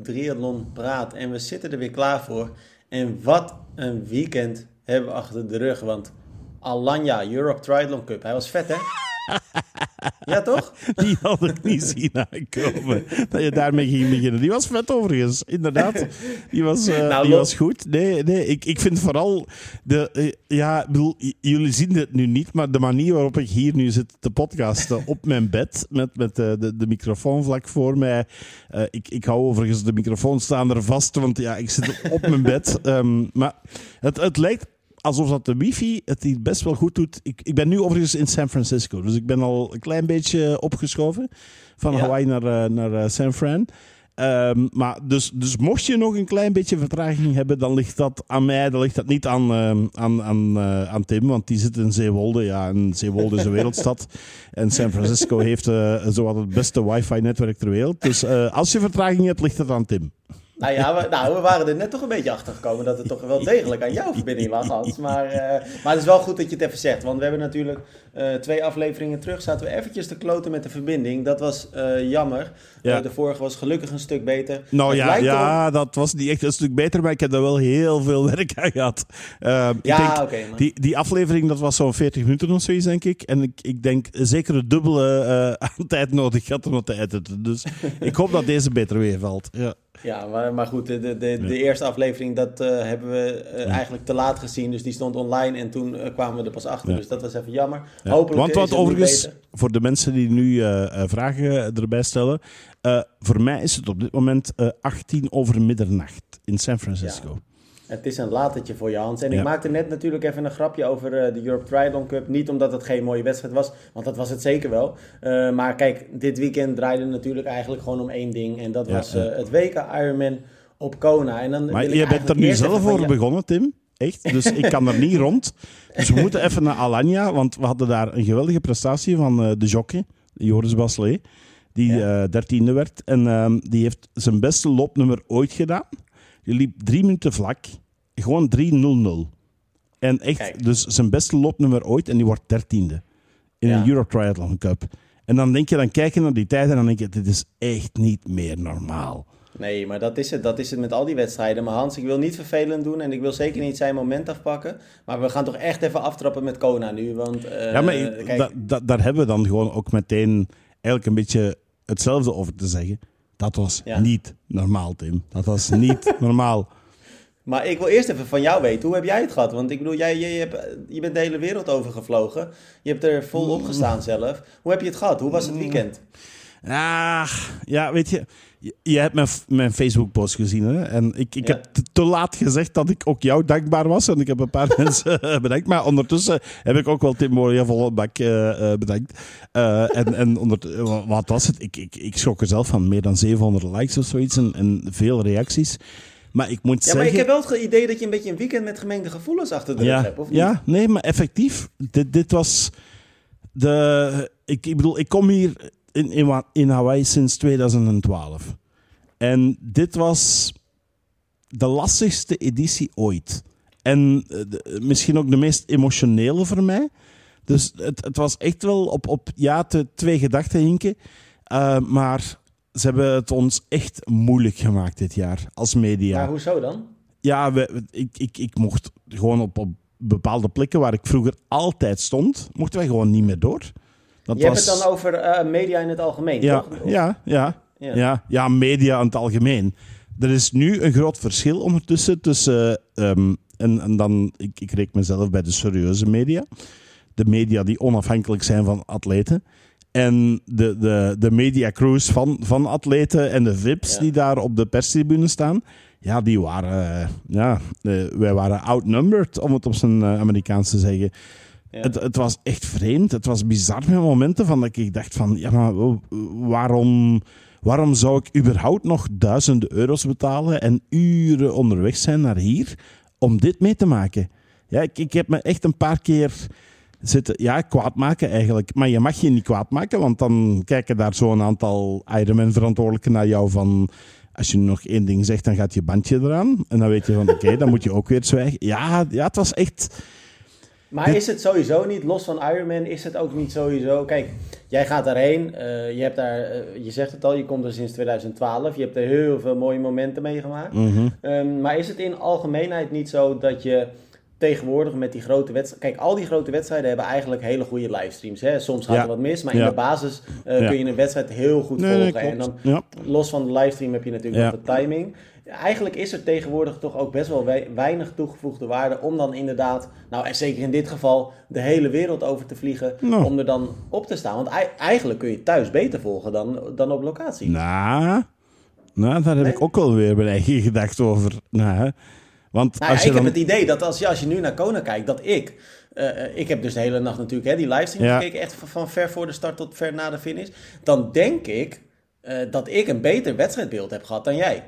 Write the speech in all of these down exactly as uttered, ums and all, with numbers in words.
triathlon praat. En we zitten er weer klaar voor. En wat een weekend hebben we achter de rug. Want Alanya, Europe Triathlon Cup. Hij was vet, hè? Ja, toch? Die had ik niet zien aankomen. Dat je daarmee ging beginnen. Die was vet overigens, inderdaad. Die was, uh, nou, die lo- was goed. Nee, nee ik, ik vind vooral... De, uh, ja, bedoel, j- jullie zien het nu niet, maar de manier waarop ik hier nu zit te podcasten op mijn bed, met, met uh, de, de microfoon vlak voor mij. Uh, ik, ik hou overigens de microfoon staan er vast, want ja, ik zit op mijn bed. Um, maar het, het lijkt... alsof dat de wifi het hier best wel goed doet. Ik, ik ben nu overigens in San Francisco. Dus ik ben al een klein beetje opgeschoven. Van Ja. Hawaii naar, uh, naar uh, San Fran. Um, maar dus, dus mocht je nog een klein beetje vertraging hebben, dan ligt dat aan mij. Dan ligt dat niet aan, uh, aan, aan, uh, aan Tim, want die zit in Zeewolde. Ja, en Zeewolde is een wereldstad. En San Francisco heeft uh, zowat het beste wifi-netwerk ter wereld. Dus uh, als je vertraging hebt, ligt het aan Tim. Nou ja, we, nou, we waren er net toch een beetje achter gekomen dat het toch wel degelijk aan jouw verbinding lag, Hans. Maar, uh, maar het is wel goed dat je het even zegt. Want we hebben natuurlijk uh, twee afleveringen terug zaten we eventjes te kloten met de verbinding. Dat was uh, jammer. Ja. Uh, de vorige was gelukkig een stuk beter. Nou Het ja, lijkt ja erop- dat was niet echt een stuk beter, maar ik heb daar wel heel veel werk aan gehad. Uh, ik Ja, denk, oké. Okay, die, die aflevering, dat was zo'n veertig minuten of zoiets, denk ik. En ik, ik denk zeker het dubbele uh, aan tijd nodig had om het te editen. Dus ik hoop dat deze beter weer valt. Ja. Ja, maar, maar goed, de, de, de, Ja. de eerste aflevering, dat uh, hebben we uh, Ja. eigenlijk te laat gezien. Dus die stond online en toen uh, kwamen we er pas achter. Ja. Dus dat was even jammer. Ja. Hopelijk Want is wat het nu overigens, beter. voor de mensen die nu uh, uh, vragen erbij stellen, uh, voor mij is het op dit moment uh, achttien over middernacht in San Francisco. Ja. Het is een latertje voor je, Hans. En Ja. ik maakte net natuurlijk even een grapje over uh, de Europe Triathlon Cup. Niet omdat het geen mooie wedstrijd was, want dat was het zeker wel. Uh, maar kijk, dit weekend draaide natuurlijk eigenlijk gewoon om één ding. En dat Ja, was uh, ja. het W K Ironman op Kona. En dan Maar wil je ik bent er eigenlijk nu eerst zelf even van voor jou- begonnen, Tim. Echt. Dus ik kan er niet rond. Dus we moeten even naar Alanya, want we hadden daar een geweldige prestatie van uh, de jockey, Joris Basselet, die Ja. uh, dertiende werd. En uh, die heeft zijn beste loopnummer ooit gedaan. Die liep drie minuten vlak. Gewoon drie nul nul. En echt, Kijk. dus zijn beste loopnummer ooit en die wordt dertiende. In Ja. een Euro Triathlon Cup. En dan denk je, dan kijk je naar die tijd en dan denk je, dit is echt niet meer normaal. Nee, maar dat is het. Dat is het met al die wedstrijden. Maar Hans, ik wil niet vervelend doen en ik wil zeker niet zijn moment afpakken. Maar we gaan toch echt even aftrappen met Kona nu. Want, uh, Ja, maar ik- kijk, da- da- daar hebben we dan gewoon ook meteen eigenlijk een beetje hetzelfde over te zeggen. Dat was Ja. niet normaal, Tim. Dat was niet normaal. Maar ik wil eerst even van jou weten, hoe heb jij het gehad? Want ik bedoel, jij, jij hebt, je bent de hele wereld over gevlogen. Je hebt er vol op gestaan zelf. Hoe heb je het gehad? Hoe was het weekend? Ah, ja, weet je, je, je hebt mijn, f- mijn Facebook-post gezien. Hè? En ik, ik Ja. heb te, te laat gezegd dat ik ook jou dankbaar was. En ik heb een paar mensen bedankt. Maar ondertussen heb ik ook wel Tim Moria volle bak uh, uh, bedankt. Uh, en en onder, wat was het? Ik, ik, ik schrok er zelf van meer dan zevenhonderd likes of zoiets. En, en veel reacties. Maar ik moet Ja, maar zeggen... ik heb wel het idee dat je een beetje een weekend met gemengde gevoelens achter de rug ja, hebt, of niet? ja, nee, maar effectief. Dit, dit was de... Ik, ik bedoel, ik kom hier in, in, Wa- in Hawaii sinds tweeduizend twaalf. En dit was de lastigste editie ooit. En eh, de- misschien ook de meest emotionele voor mij. Dus het, het was echt wel op, op ja, te, twee gedachten hinken. Uh, maar ze hebben het ons echt moeilijk gemaakt dit jaar als media. Maar hoezo dan? Ja, we, ik, ik, ik mocht gewoon op, op bepaalde plekken waar ik vroeger altijd stond, mochten wij gewoon niet meer door. Dat Je was, hebt het dan over uh, media in het algemeen, ja, toch? Of- ja, ja, Ja. ja. Ja, media in het algemeen. Er is nu een groot verschil ondertussen tussen, um, en, en dan, ik, ik reken mezelf bij de serieuze media, de media die onafhankelijk zijn van atleten, en de, de, de media crews van, van atleten en de V I P's Ja. die daar op de perstribune staan. Ja, die waren, uh, ja, uh, wij waren outnumbered, om het op zijn uh, Amerikaans te zeggen. Ja. Het, het was echt vreemd. Het was bizar met momenten van dat ik dacht van, ja, maar waarom, waarom zou ik überhaupt nog duizenden euro's betalen en uren onderweg zijn naar hier om dit mee te maken? Ja, ik, ik heb me echt een paar keer zitten, ja, kwaad maken eigenlijk. Maar je mag je niet kwaad maken, want dan kijken daar zo'n aantal Ironman-verantwoordelijken naar jou van... Als je nog één ding zegt, dan gaat je bandje eraan. En dan weet je van, oké, okay, dan moet je ook weer zwijgen. Ja, ja, het was echt... Maar dit- is het sowieso niet, los van Ironman, is het ook niet sowieso... Kijk, jij gaat daarheen, uh, je hebt daar, uh, je zegt het al, je komt er sinds twintig twaalf. Je hebt er heel veel mooie momenten meegemaakt. Mhm. Um, maar is het in algemeenheid niet zo dat je tegenwoordig met die grote wedstrijden... Kijk, al die grote wedstrijden hebben eigenlijk hele goede livestreams. Hè? Soms gaat Ja. er wat mis, maar Ja. in de basis uh, Ja. kun je een wedstrijd heel goed Nee, nee, volgen. En klopt. dan, Ja. los van de livestream heb je natuurlijk Ja. nog de timing. Eigenlijk is er tegenwoordig toch ook best wel we- weinig toegevoegde waarde om dan inderdaad, nou en zeker in dit geval, de hele wereld over te vliegen Nou. om er dan op te staan. Want ei- eigenlijk kun je thuis beter volgen dan, dan op locatie. Nou, nou, daar heb Nee? ik ook wel weer mijn eigen gedacht over. Nou, want Nou ja, als je ik dan... heb het idee dat als je, als je nu naar Kona kijkt, dat ik... Uh, ik heb dus de hele nacht natuurlijk hè, die livestream Ja. gekeken, echt van, van ver voor de start tot ver na de finish. Dan denk ik uh, dat ik een beter wedstrijdbeeld heb gehad dan jij.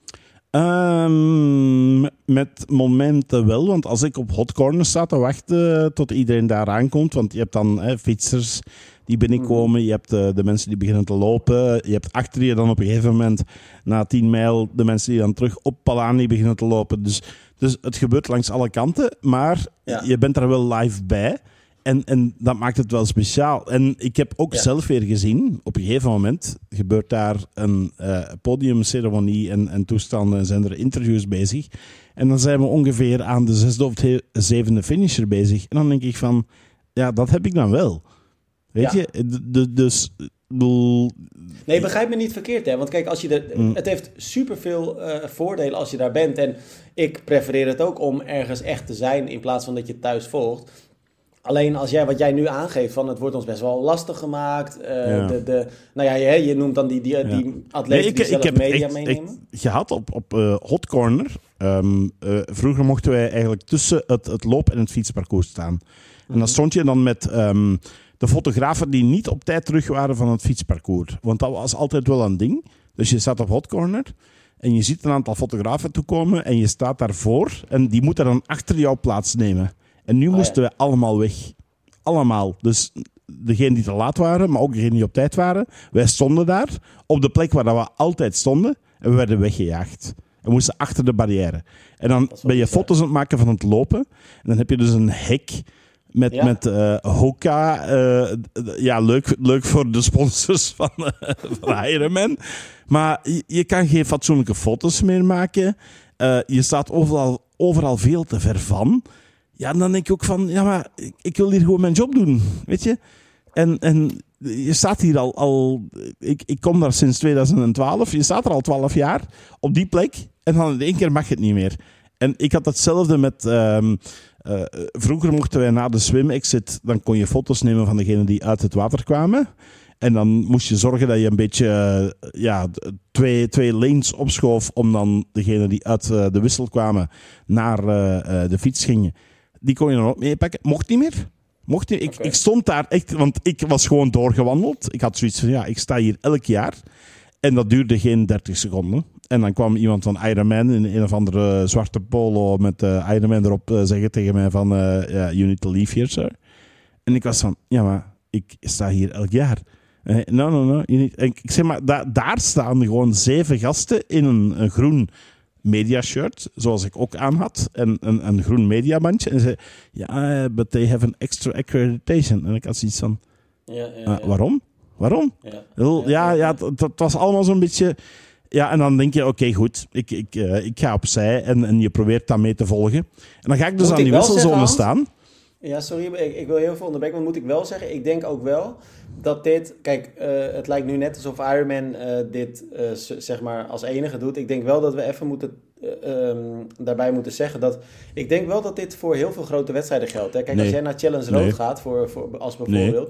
Um, met momenten wel, want als ik op hot corners sta te wachten tot iedereen daar aankomt, want je hebt dan hè, fietsers die binnenkomen, je hebt uh, de mensen die beginnen te lopen, je hebt achter je dan op een gegeven moment na tien mijl de mensen die dan terug op Palani beginnen te lopen. Dus, dus het gebeurt langs alle kanten, maar Ja. je bent er wel live bij. En, en dat maakt het wel speciaal. En ik heb ook Ja. zelf weer gezien, op een gegeven moment gebeurt daar een uh, podiumceremonie en, en toestanden en zijn er interviews bezig. En dan zijn we ongeveer aan de zesde of de zevende finisher bezig. En dan denk ik van, ja, dat heb ik dan wel. Weet Ja. je? De, de, dus... bedoel, Nee, begrijp me niet verkeerd, hè? Want kijk, als je er, Mm. het heeft superveel uh, voordelen als je daar bent. En ik prefereer het ook om ergens echt te zijn in plaats van dat je het thuis volgt. Alleen als jij, wat jij nu aangeeft, van het wordt ons best wel lastig gemaakt. Uh, Ja. de, de, nou ja, je, je noemt dan die, die, die Ja. atleten Nee, ik, die ik zelf heb media echt, meenemen. echt gehad op, op uh, Hot Corner. Um, uh, vroeger mochten wij eigenlijk tussen het, het loop- en het fietsparcours staan. Mm-hmm. En dan stond je dan met um, de fotografen die niet op tijd terug waren van het fietsparcours. Want dat was altijd wel een ding. Dus je staat op Hot Corner en je ziet een aantal fotografen toekomen en je staat daarvoor en die moeten dan achter jou plaatsnemen. En nu Oh, moesten ja. we allemaal weg. Allemaal. Dus degenen die te laat waren, maar ook degenen die op tijd waren. Wij stonden daar op de plek waar we altijd stonden en we werden weggejaagd. We moesten achter de barrière. En dan is wel ben je bizar. foto's aan het maken van het lopen. En dan heb je dus een hek met, Ja. met uh, Hoka. Uh, ja, leuk, leuk voor de sponsors van, uh, van Ironman. Maar je, je kan geen fatsoenlijke foto's meer maken. Uh, je staat overal, overal veel te ver van. Ja, dan denk ik ook van, ja, maar ik, ik wil hier gewoon mijn job doen, weet je. En, en je staat hier al, al ik, ik kom daar sinds twintig twaalf, je staat er al twaalf jaar op die plek en dan in één keer mag het niet meer. En ik had hetzelfde met, um, uh, vroeger mochten wij na de swim-exit, dan kon je foto's nemen van degenen die uit het water kwamen. En dan moest je zorgen dat je een beetje uh, ja, twee, twee lanes opschoof om dan degenen die uit uh, de wissel kwamen naar uh, uh, de fiets gingen. Die kon je dan ook meepakken. Mocht niet meer. Mocht niet. Ik, Okay. ik stond daar echt, want ik was gewoon doorgewandeld. Ik had zoiets van, ja, ik sta hier elk jaar. En dat duurde geen dertig seconden. En dan kwam iemand van Ironman in een of andere zwarte polo met uh, Ironman erop uh, zeggen tegen mij van, uh, yeah, you need to leave here, sir. En ik was van, ja, maar ik sta hier elk jaar. Uh, no, no, no. You need... En ik zeg maar, da- daar staan gewoon zeven gasten in een, een groen mediashirt, zoals ik ook aan had, en een, een groen mediabandje. En ze zei, ja, yeah, but they have an extra accreditation. En ik had zoiets van, Ja, ja, uh, ja. waarom? Waarom? Ja. Heel, ja, Ja, ja, ja. het, het was allemaal zo'n beetje... Ja, en dan denk je, oké, okay, goed, ik, ik, uh, ik ga opzij en, en je probeert dat mee te volgen. En dan ga ik dus Moet aan ik die wel wisselzone zeggen, Hans? staan. Ja, sorry, ik, ik wil heel veel onderbreken, maar moet ik wel zeggen, ik denk ook wel dat dit, kijk, uh, het lijkt nu net alsof Ironman uh, dit uh, z- zeg maar als enige doet. Ik denk wel dat we even moeten, uh, um, daarbij moeten zeggen dat, ik denk wel dat dit voor heel veel grote wedstrijden geldt. Hè? Kijk, Nee. als jij naar Challenge Road Nee. gaat, voor, voor, als bijvoorbeeld...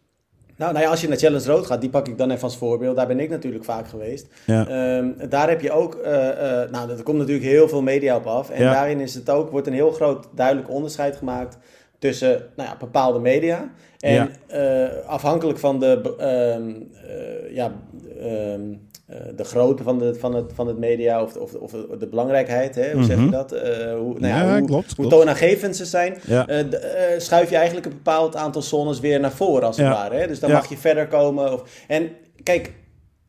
Nou, nou ja, als je naar Challenge Road gaat, die pak ik dan even als voorbeeld. Daar ben ik natuurlijk vaak geweest. Ja. Um, daar heb je ook... Uh, uh, nou, er komt natuurlijk heel veel media op af. En Ja. daarin is het ook, wordt een heel groot duidelijk onderscheid gemaakt tussen nou ja, bepaalde media. En Ja. uh, afhankelijk van de, um, uh, ja, um, uh, de grootte van, de, van, het, van het media of, of, of de belangrijkheid, hè? Hoe zeg je Mhm. dat? Uh, hoe, nou ja, Ja, hoe, klopt, hoe klopt. toonaangevend ze zijn. Ja. Uh, d- uh, schuif je eigenlijk een bepaald aantal zones weer naar voren, als het Ja. ware. Hè? Dus dan Ja. mag je verder komen. Of, en kijk,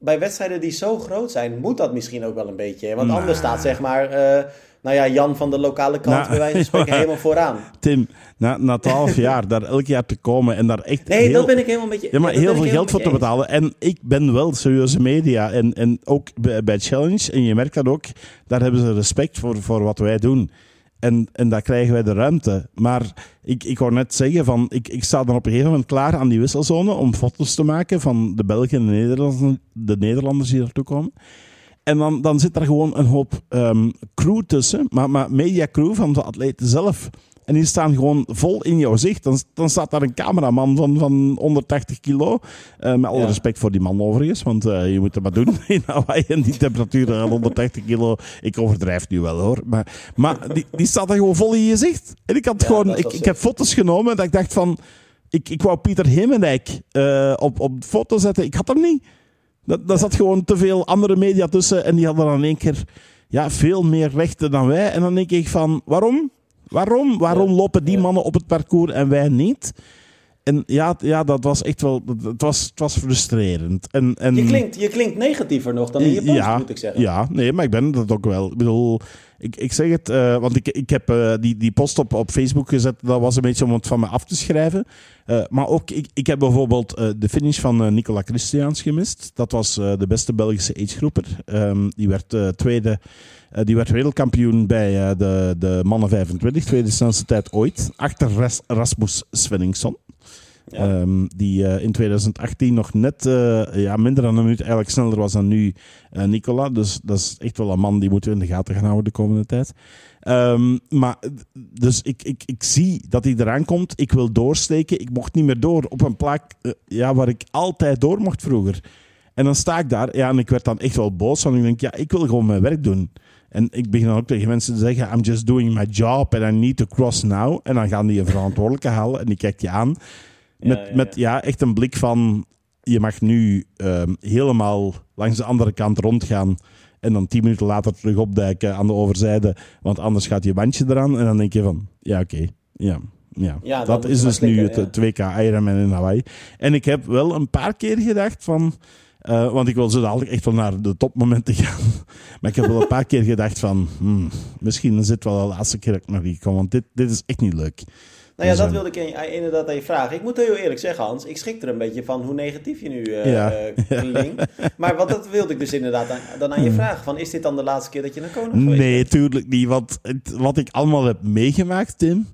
bij wedstrijden die zo groot zijn, moet dat misschien ook wel een beetje. Want Nou. anders staat zeg maar, uh, nou ja, Jan van de lokale kant Nou, bij wijze van spreken helemaal vooraan. Tim, na, na twaalf jaar daar elk jaar te komen en daar echt Nee, heel, dat ben ik helemaal met je. ja, maar dat heel ben ik veel geld voor te met je betalen. En ik ben wel serieuze media. En, en ook bij, bij Challenge, en je merkt dat ook, daar hebben ze respect voor, voor wat wij doen. En, en daar krijgen wij de ruimte. Maar ik, ik wou net zeggen, van, ik, ik sta dan op een gegeven moment klaar aan die wisselzone om foto's te maken van de Belgen en de Nederlanders, de Nederlanders die naartoe komen. En dan, dan zit er gewoon een hoop um, crew tussen, maar, maar mediacrew van de atleten zelf. En die staan gewoon vol in jouw zicht. Dan, dan staat daar een cameraman van, van honderdtachtig kilo. Uh, met alle Ja. respect voor die man overigens, want uh, je moet het maar doen in Hawaii. En die temperaturen van honderdtachtig kilo, ik overdrijf nu wel hoor. Maar, maar die, die staat er gewoon vol in je zicht. En ik had Ja, gewoon, dat is ik, wel ik sick. heb foto's genomen dat ik dacht van, ik, ik wou Pieter Hemenijk uh, op, op foto zetten. Ik had hem niet. Dat, daar zat gewoon te veel andere media tussen en die hadden dan in één keer ja, veel meer rechten dan wij. En dan denk ik van, waarom? Waarom? Waarom Ja. lopen die Ja. mannen op het parcours en wij niet? En ja, ja dat was echt wel, het was, het was frustrerend. En, en, Je klinkt, je klinkt negatiever nog dan in je post, ja, moet ik zeggen. Ja, nee, maar ik ben dat ook wel. Ik bedoel, ik, ik zeg het, uh, want ik, ik heb uh, die, die post op, op Facebook gezet, dat was een beetje om het van me af te schrijven. Uh, maar ook, ik, ik heb bijvoorbeeld uh, de finish van uh, Nicola Christiaans gemist. Dat was uh, de beste Belgische agegroeper. Um, die werd uh, tweede, uh, die werd wereldkampioen bij uh, de, de mannen vijfentwintig, tweede snelste tijd ooit, achter Ras, Rasmus Svenningsson. Ja. Um, die uh, in twintig achttien nog net uh, ja, minder dan een minuut eigenlijk sneller was dan nu uh, Nicola. Dus dat is echt wel een man die moeten we in de gaten gaan houden de komende tijd. Um, maar dus ik, ik, ik zie dat hij eraan komt. Ik wil doorsteken. Ik mocht niet meer door op een plek uh, ja, waar ik altijd door mocht vroeger. En dan sta ik daar ja, en ik werd dan echt wel boos. Want ik denk, ja, ik wil gewoon mijn werk doen. En ik begin dan ook tegen mensen te zeggen, I'm just doing my job and I need to cross now. En dan gaan die een verantwoordelijke halen en die kijkt je aan. Met, ja, ja, ja. met ja, echt een blik van, je mag nu um, helemaal langs de andere kant rondgaan en dan tien minuten later terug opduiken aan de overzijde, want anders gaat je bandje eraan. En dan denk je van, ja oké, okay, ja, ja. ja. Dat is dus klikken, nu het, ja. het W K Ironman in Hawaii. En ik heb wel een paar keer gedacht van, uh, want ik wil zo dadelijk echt wel naar de topmomenten gaan, maar ik heb wel een paar keer gedacht van, hmm, misschien is dit wel de laatste keer dat ik nog niet kom, want dit, dit is echt niet leuk. Nou ja, dat wilde ik inderdaad aan je vragen. Ik moet heel eerlijk zeggen, Hans, ik schrik er een beetje van hoe negatief je nu uh, ja. klinkt. Maar wat dat wilde ik dus inderdaad aan, dan aan je vragen. Van, is dit dan de laatste keer dat je naar Kona geweest Nee, bent? tuurlijk niet. Want het, wat ik allemaal heb meegemaakt, Tim...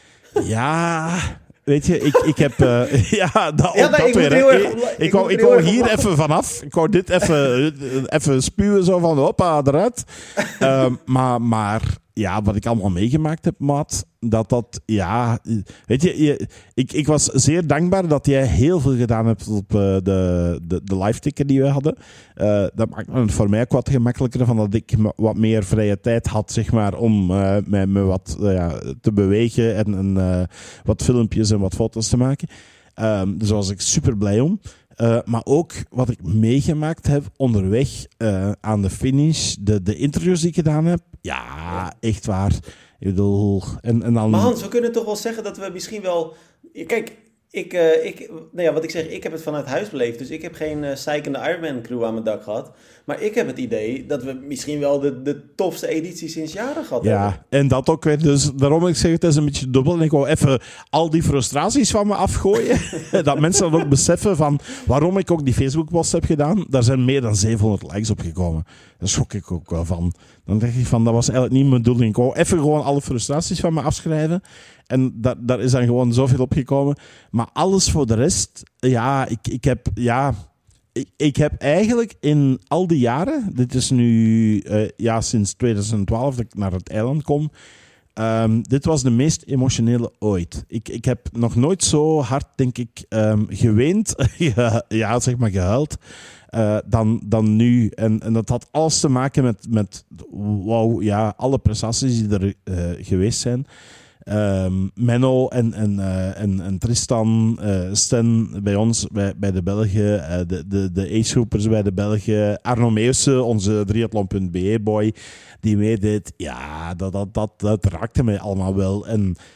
Ja... Weet je, ik, ik heb... Uh, ja, dat, ja, dat ik weer. Heel erg, ik, ik, ik wou, ik wou hier even vanaf. Ik wou dit even, even spuwen, zo van hoppa, eruit. Uh, maar, maar ja, wat ik allemaal meegemaakt heb, maat, dat dat, ja... Weet je, je ik, ik was zeer dankbaar dat jij heel veel gedaan hebt op uh, de, de, de live-ticker die we hadden. Uh, dat maakt het voor mij ook wat gemakkelijker, van dat ik wat meer vrije tijd had, zeg maar, om uh, me, me wat uh, ja, te bewegen en, en uh, wat filmpjes en wat foto's te maken. Um, dus daar was ik super blij om. Uh, maar ook wat ik meegemaakt heb onderweg uh, aan de finish, de, de interviews die ik gedaan heb. Ja, echt waar. Ik bedoel, en, en dan... Maar Hans, we kunnen toch wel zeggen dat we misschien wel... Kijk, ik, uh, ik, nou ja, wat ik zeg, ik heb het vanuit huis beleefd. Dus ik heb geen uh, zeikende Ironman crew aan mijn dak gehad. Maar ik heb het idee dat we misschien wel de, de tofste editie sinds jaren gehad ja, hebben. Ja, en dat ook weer. Dus daarom ik zeg het is een beetje dubbel. En ik wou even al die frustraties van me afgooien. Dat mensen dan ook beseffen van waarom ik ook die Facebook-post heb gedaan. Daar zijn meer dan zevenhonderd likes op gekomen. Daar schrok ik ook wel van. Dan denk ik van, dat was eigenlijk niet mijn bedoeling. Ik wou even gewoon alle frustraties van me afschrijven. En daar, daar is dan gewoon zoveel op gekomen. Maar alles voor de rest, ja, ik, ik heb, ja... Ik, ik heb eigenlijk in al die jaren, dit is nu uh, ja, sinds twintig twaalf dat ik naar het eiland kom, um, dit was de meest emotionele ooit. Ik, ik heb nog nooit zo hard, denk ik, um, geweend, ja, zeg maar gehuild, uh, dan, dan nu. En, en dat had alles te maken met, met wow, ja, alle prestaties die er uh, geweest zijn. Um, Menno en, en, uh, en, en Tristan, uh, Sten bij ons, bij, bij de Belgen, uh, de, de, de agegroepers bij de Belgen, Arno Meeuwse, onze triathlon punt b e boy, die meedeed. Ja, dat, dat, dat, dat raakte mij allemaal wel. En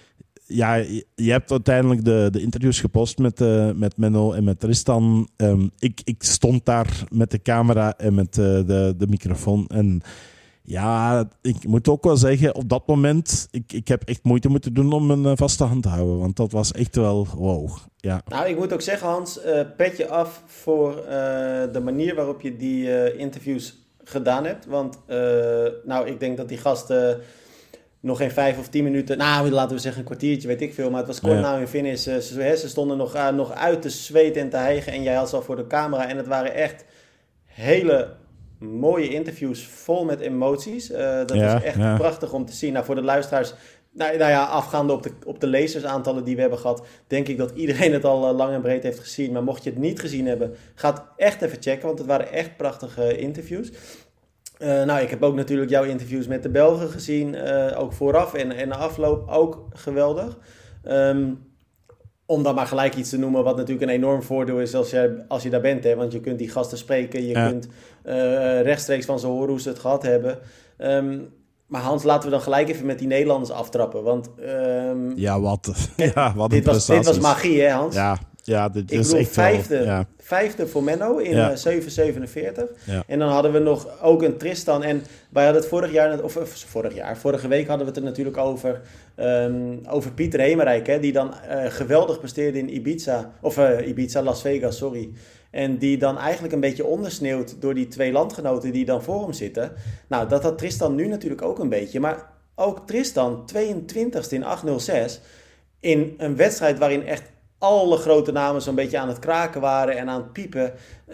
ja, je, je hebt uiteindelijk de, de interviews gepost met, uh, met Menno en met Tristan. Um, ik, ik stond daar met de camera en met uh, de, de microfoon. En ja, ik moet ook wel zeggen, op dat moment, ik, ik heb echt moeite moeten doen om een uh, vaste hand te houden. Want dat was echt wel, wow. Ja. Nou, ik moet ook zeggen, Hans, uh, pet je af voor uh, de manier waarop je die uh, interviews gedaan hebt. Want, uh, nou, ik denk dat die gasten nog geen vijf of tien minuten, nou, laten we zeggen een kwartiertje, weet ik veel. Maar het was kort ja. na hun finish. Uh, ze, ze stonden nog, uh, nog uit te zweten en te hijgen en jij had ze al voor de camera. En het waren echt hele mooie interviews vol met emoties. Uh, dat ja, is echt ja. prachtig om te zien. Nou, voor de luisteraars, nou, nou ja, afgaande op de, op de lezersaantallen die we hebben gehad, denk ik dat iedereen het al uh, lang en breed heeft gezien. Maar mocht je het niet gezien hebben, ga het echt even checken, want het waren echt prachtige interviews. Uh, nou, ik heb ook natuurlijk jouw interviews met de Belgen gezien, uh, ook vooraf en, en de afloop ook geweldig. Um, Om dan maar gelijk iets te noemen wat natuurlijk een enorm voordeel is als je, als je daar bent. Hè? Want je kunt die gasten spreken, je ja. kunt uh, rechtstreeks van ze horen hoe ze het gehad hebben. Um, maar Hans, laten we dan gelijk even met die Nederlanders aftrappen. Want um, ja, wat, ja, wat dit, was, dit was magie, hè Hans? Ja, ja dit ik is bedoel, echt vijfde, wel, ja. vijfde voor Menno in ja. uh, zeven zevenenveertig. Ja. En dan hadden we nog ook een Tristan. En wij hadden het vorig jaar, of, of vorig jaar, vorige week hadden we het er natuurlijk over, um, over Pieter Hemerijk. Hè, die dan uh, geweldig presteerde in Ibiza, of uh, Ibiza, Las Vegas, sorry. En die dan eigenlijk een beetje ondersneeuwt door die twee landgenoten die dan voor hem zitten. Nou, dat had Tristan nu natuurlijk ook een beetje. Maar ook Tristan, tweeëntwintigste in acht nul zes, in een wedstrijd waarin echt alle grote namen zo'n beetje aan het kraken waren en aan het piepen. Uh,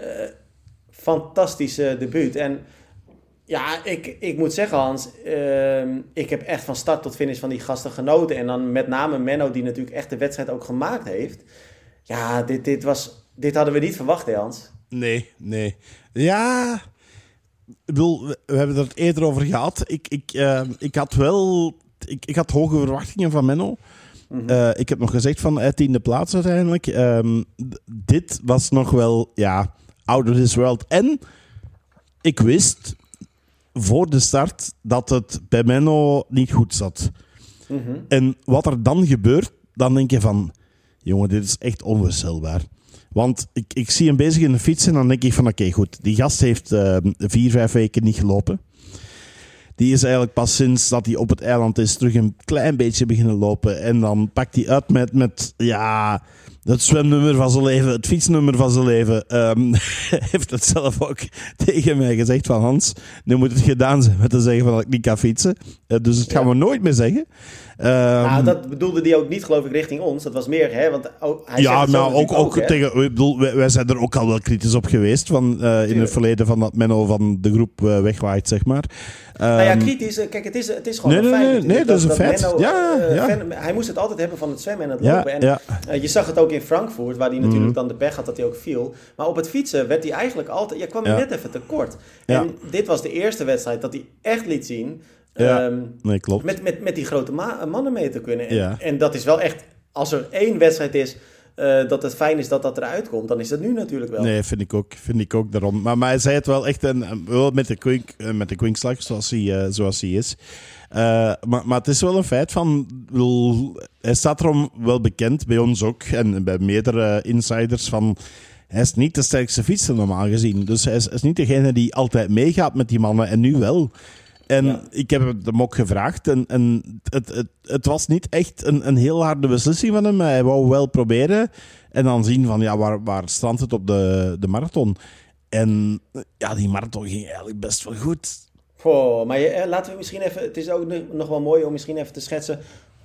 fantastische debuut. En ja, ik, ik moet zeggen, Hans, uh, ik heb echt van start tot finish van die gasten genoten. En dan met name Menno, die natuurlijk echt de wedstrijd ook gemaakt heeft. Ja, dit, dit, was, dit hadden we niet verwacht, hè, Hans? Nee, nee. Ja, ik bedoel, we, we hebben het eerder over gehad. Ik, ik, uh, ik had wel ik, ik had hoge verwachtingen van Menno. Mm-hmm. Uh, ik heb nog gezegd van uh, tiende plaats uiteindelijk. Um, d- dit was nog wel, ja, out of this world. En ik wist voor de start dat het bij Menno niet goed zat. Mm-hmm. En wat er dan gebeurt, dan denk je van, jongen, dit is echt onvoorstelbaar. Want ik, ik zie hem bezig in de fiets en dan denk ik van, oké, okay, goed. Die gast heeft uh, vier, vijf weken niet gelopen. Die is eigenlijk pas sinds dat hij op het eiland is terug een klein beetje beginnen lopen. En dan pakt hij uit met, met ja, het zwemnummer van zijn leven, het fietsnummer van zijn leven. Um, heeft het zelf ook tegen mij gezegd van, Hans, nu moet het gedaan zijn met te zeggen van dat ik niet kan fietsen. Uh, dus dat gaan ja. we nooit meer zeggen. Um, nou, dat bedoelde hij ook niet, geloof ik, richting ons. Dat was meer, hè? Want oh, hij ja, zegt nou, ook, ook, ook tegen, ik bedoel, wij, wij zijn er ook al wel kritisch op geweest van, uh, in het verleden van dat Menno van de groep uh, wegwaait, zeg maar. Um, nou ja, kritisch. Kijk, het is, het is gewoon nee, een nee, feit. Nee, nee, dat, dat is een feit. Menno, ja, uh, ja. fan, hij moest het altijd hebben van het zwemmen en het ja, lopen. En ja. uh, je zag het ook in Frankfurt, waar hij natuurlijk mm. dan de pech had dat hij ook viel. Maar op het fietsen werd hij eigenlijk altijd, ja, kwam hij ja. net even tekort. Ja. En dit was de eerste wedstrijd dat hij echt liet zien, ja. um, nee, klopt. Met, met, met die grote ma- mannen mee te kunnen. En, ja. en dat is wel echt, als er één wedstrijd is Uh, dat het fijn is dat dat eruit komt, dan is dat nu natuurlijk wel. Nee, vind ik ook, vind ik ook daarom. Maar, maar hij zei het wel echt een, wel met de kwink, met de kwinkslag zoals hij, uh, zoals hij is. Uh, maar, maar het is wel een feit van, wel, hij staat erom wel bekend, bij ons ook, en bij meerdere insiders, van hij is niet de sterkste fietser normaal gezien. Dus hij is, is niet degene die altijd meegaat met die mannen, en nu wel. En ja. ik heb hem ook gevraagd. En, en het, het, het was niet echt een, een heel harde beslissing van hem. Hij wou wel proberen. En dan zien van, ja, waar, waar strandt het op de, de marathon? En ja, die marathon ging eigenlijk best wel goed. Oh, maar je, eh, laten we misschien even... Het is ook nog wel mooi om misschien even te schetsen...